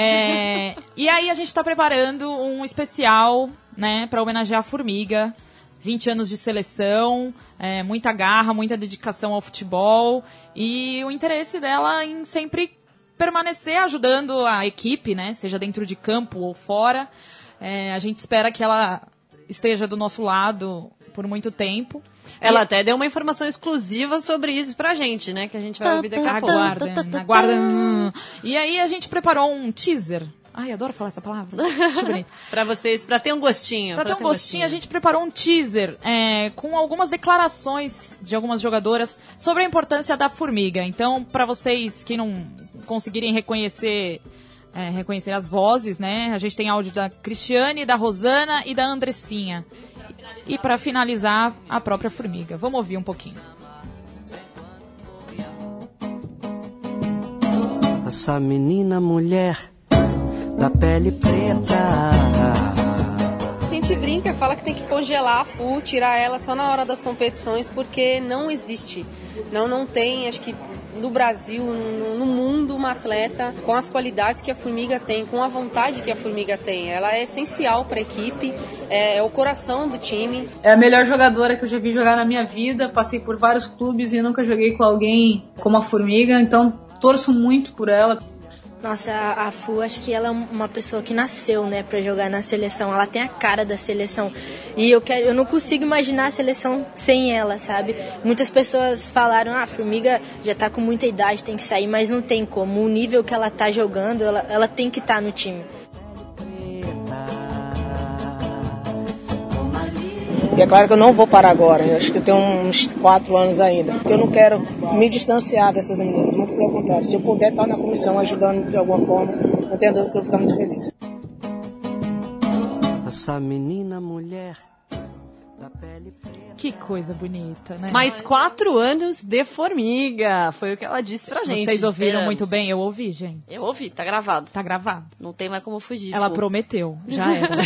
É, e aí a gente tá preparando um especial, né, pra homenagear a Formiga. vinte anos de seleção, é, muita garra, muita dedicação ao futebol. E o interesse dela em sempre permanecer ajudando a equipe, né, seja dentro de campo ou fora. É, a gente espera que ela esteja do nosso lado por muito tempo. Ela E- até deu uma informação exclusiva sobre isso pra gente, né? Que a gente vai ouvir daqui a pouco. Aguardem, aguardem. E aí a gente preparou um teaser. Ai, adoro falar essa palavra. Acho bonito. Pra vocês, pra ter um gostinho. Pra ter um gostinho, a gente preparou um teaser é, com algumas declarações de algumas jogadoras sobre a importância da formiga. Então, pra vocês que não conseguirem reconhecer, é, reconhecer as vozes, né? A gente tem áudio da Cristiane, da Rosana e da Andressinha. E pra finalizar, a própria formiga. Vamos ouvir um pouquinho. Essa menina mulher da pele preta. A gente brinca, fala que tem que congelar a full, tirar ela só na hora das competições, porque não existe. Não, não tem, acho que no Brasil, no, no mundo, uma atleta com as qualidades que a Formiga tem, com a vontade que a Formiga tem. Ela é essencial para a equipe, é, é o coração do time. É a melhor jogadora que eu já vi jogar na minha vida, passei por vários clubes e nunca joguei com alguém como a Formiga, então torço muito por ela. Nossa, a, a Fu, acho que ela é uma pessoa que nasceu, né, pra jogar na seleção. Ela tem a cara da seleção. E eu, quero, eu não consigo imaginar a seleção sem ela, sabe? Muitas pessoas falaram, ah, a Formiga já tá com muita idade, tem que sair, mas não tem como. O nível que ela tá jogando, ela, ela tem que estar no time. E é claro que eu não vou parar agora, eu acho que eu tenho uns quatro anos ainda, porque eu não quero me distanciar dessas meninas, muito pelo contrário. Se eu puder estar na comissão ajudando de alguma forma, não tenho dúvida que eu vou ficar muito feliz. Essa menina mulher da pele preta. Que coisa bonita, né? Mais quatro anos de Formiga, foi o que ela disse pra gente. Vocês ouviram Esperamos. muito bem? Eu ouvi, gente. Eu ouvi, tá gravado. Tá gravado. Não tem mais como fugir. Ela Fu. prometeu, já era.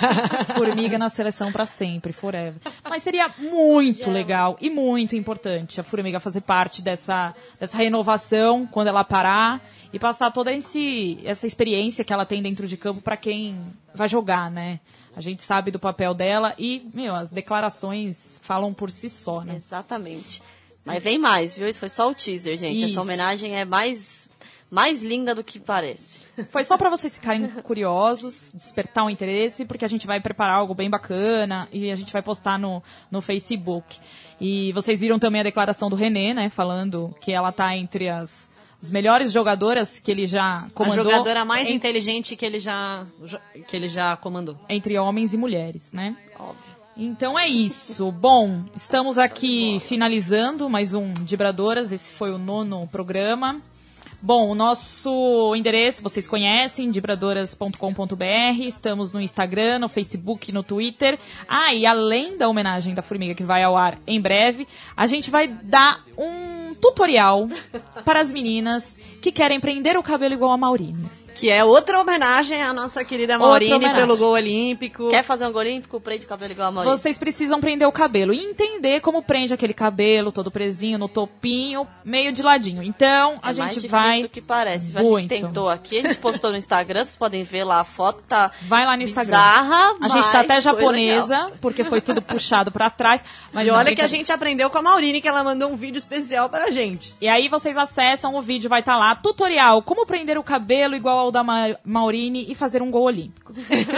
Formiga na seleção pra sempre, forever. Mas seria muito legal e muito importante a Formiga fazer parte dessa, dessa renovação quando ela parar e passar toda esse, essa experiência que ela tem dentro de campo pra quem vai jogar, né? A gente sabe do papel dela e, meu, as declarações falam por si só, né? Exatamente. Mas vem mais, viu? Isso foi só o teaser, gente. Isso. Essa homenagem é mais, mais linda do que parece. Foi só pra vocês ficarem curiosos, despertar um interesse, porque a gente vai preparar algo bem bacana e a gente vai postar no, no Facebook. E vocês viram também a declaração do René, né? Falando que ela tá entre as... as melhores jogadoras que ele já comandou. A jogadora mais em... inteligente que ele já que ele já comandou. Entre homens e mulheres, né? Óbvio. Então é isso. Bom, estamos aqui finalizando mais um Dibradoras. Esse foi o nono programa. Bom, o nosso endereço vocês conhecem, dibradoras ponto com ponto b r. Estamos no Instagram, no Facebook, no Twitter. Ah, e além da homenagem da Formiga que vai ao ar em breve, a gente vai dar um tutorial para as meninas que querem prender o cabelo igual a Maurine. Que é outra homenagem à nossa querida Maurine pelo gol olímpico. Quer fazer um gol olímpico? Prende o cabelo igual a Maurine. Vocês precisam prender o cabelo e entender como prende aquele cabelo, todo presinho, no topinho, meio de ladinho. Então, a é gente mais vai... do que parece. Muito. A gente tentou aqui, a gente postou no Instagram, vocês podem ver lá a foto, tá Vai lá no Instagram. bizarra, A gente tá até mas foi japonesa, legal. porque foi tudo puxado pra trás. Mas e não, olha que a brincadeira. gente aprendeu com a Maurine, que ela mandou um vídeo especial pra gente. E aí vocês acessam, o vídeo vai estar lá, tutorial, como prender o cabelo igual ao da Ma- Maurine e fazer um gol olímpico.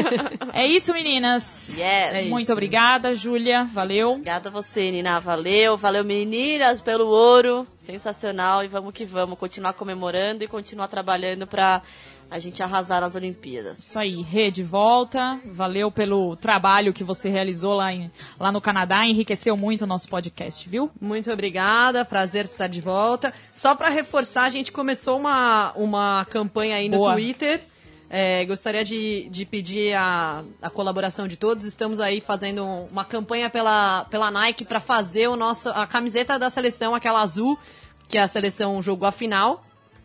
É isso, meninas. Yes. É Muito isso. obrigada, Júlia, valeu. Obrigada a você, Nina, valeu. Valeu, meninas, pelo ouro. Sensacional. E vamos que vamos, continuar comemorando e continuar trabalhando pra a gente arrasar nas Olimpíadas. Isso aí, Rê, de volta. Valeu pelo trabalho que você realizou lá, em, lá no Canadá. Enriqueceu muito o nosso podcast, viu? Muito obrigada, prazer estar de volta. Só pra reforçar, a gente começou uma, uma campanha aí no Boa. Twitter. É, gostaria de, de pedir a, a colaboração de todos. Estamos aí fazendo uma campanha pela, pela Nike para fazer o nosso, a camiseta da seleção, aquela azul, que a seleção jogou a final.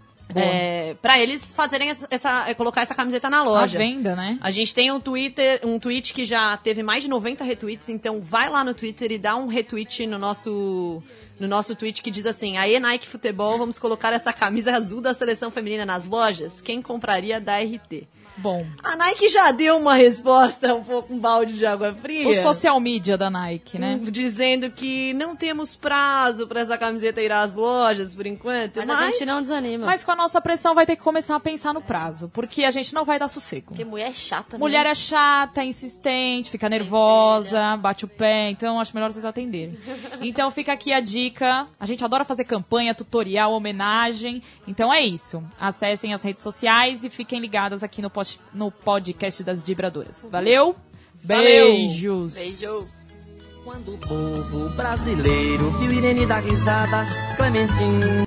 É, para eles fazerem essa, essa, colocar essa camiseta na loja. À venda, né? A gente tem um Twitter, um tweet que já teve mais de noventa retweets, então vai lá no Twitter e dá um retweet no nosso, no nosso tweet que diz assim: aê, Nike Futebol, vamos colocar essa camisa azul da seleção feminina nas lojas? Quem compraria da R T? Bom. A Nike já deu uma resposta, um pouco um balde de água fria. O social media da Nike, né? Dizendo que não temos prazo para essa camiseta ir às lojas por enquanto. Mas, Mas, a gente não desanima. Mas com a nossa pressão vai ter que começar a pensar no prazo, porque a gente não vai dar sossego. Porque mulher é chata, né? Mulher é chata, é insistente, fica nervosa, bate o pé, então acho melhor vocês atenderem. Então fica aqui a dica, a gente adora fazer campanha, tutorial, homenagem, então é isso. Acessem as redes sociais e fiquem ligadas aqui no, pod, no podcast das Dibradoras. Valeu? Valeu. Beijos! Beijo! Quando o povo brasileiro viu Irene dar risada, Clementine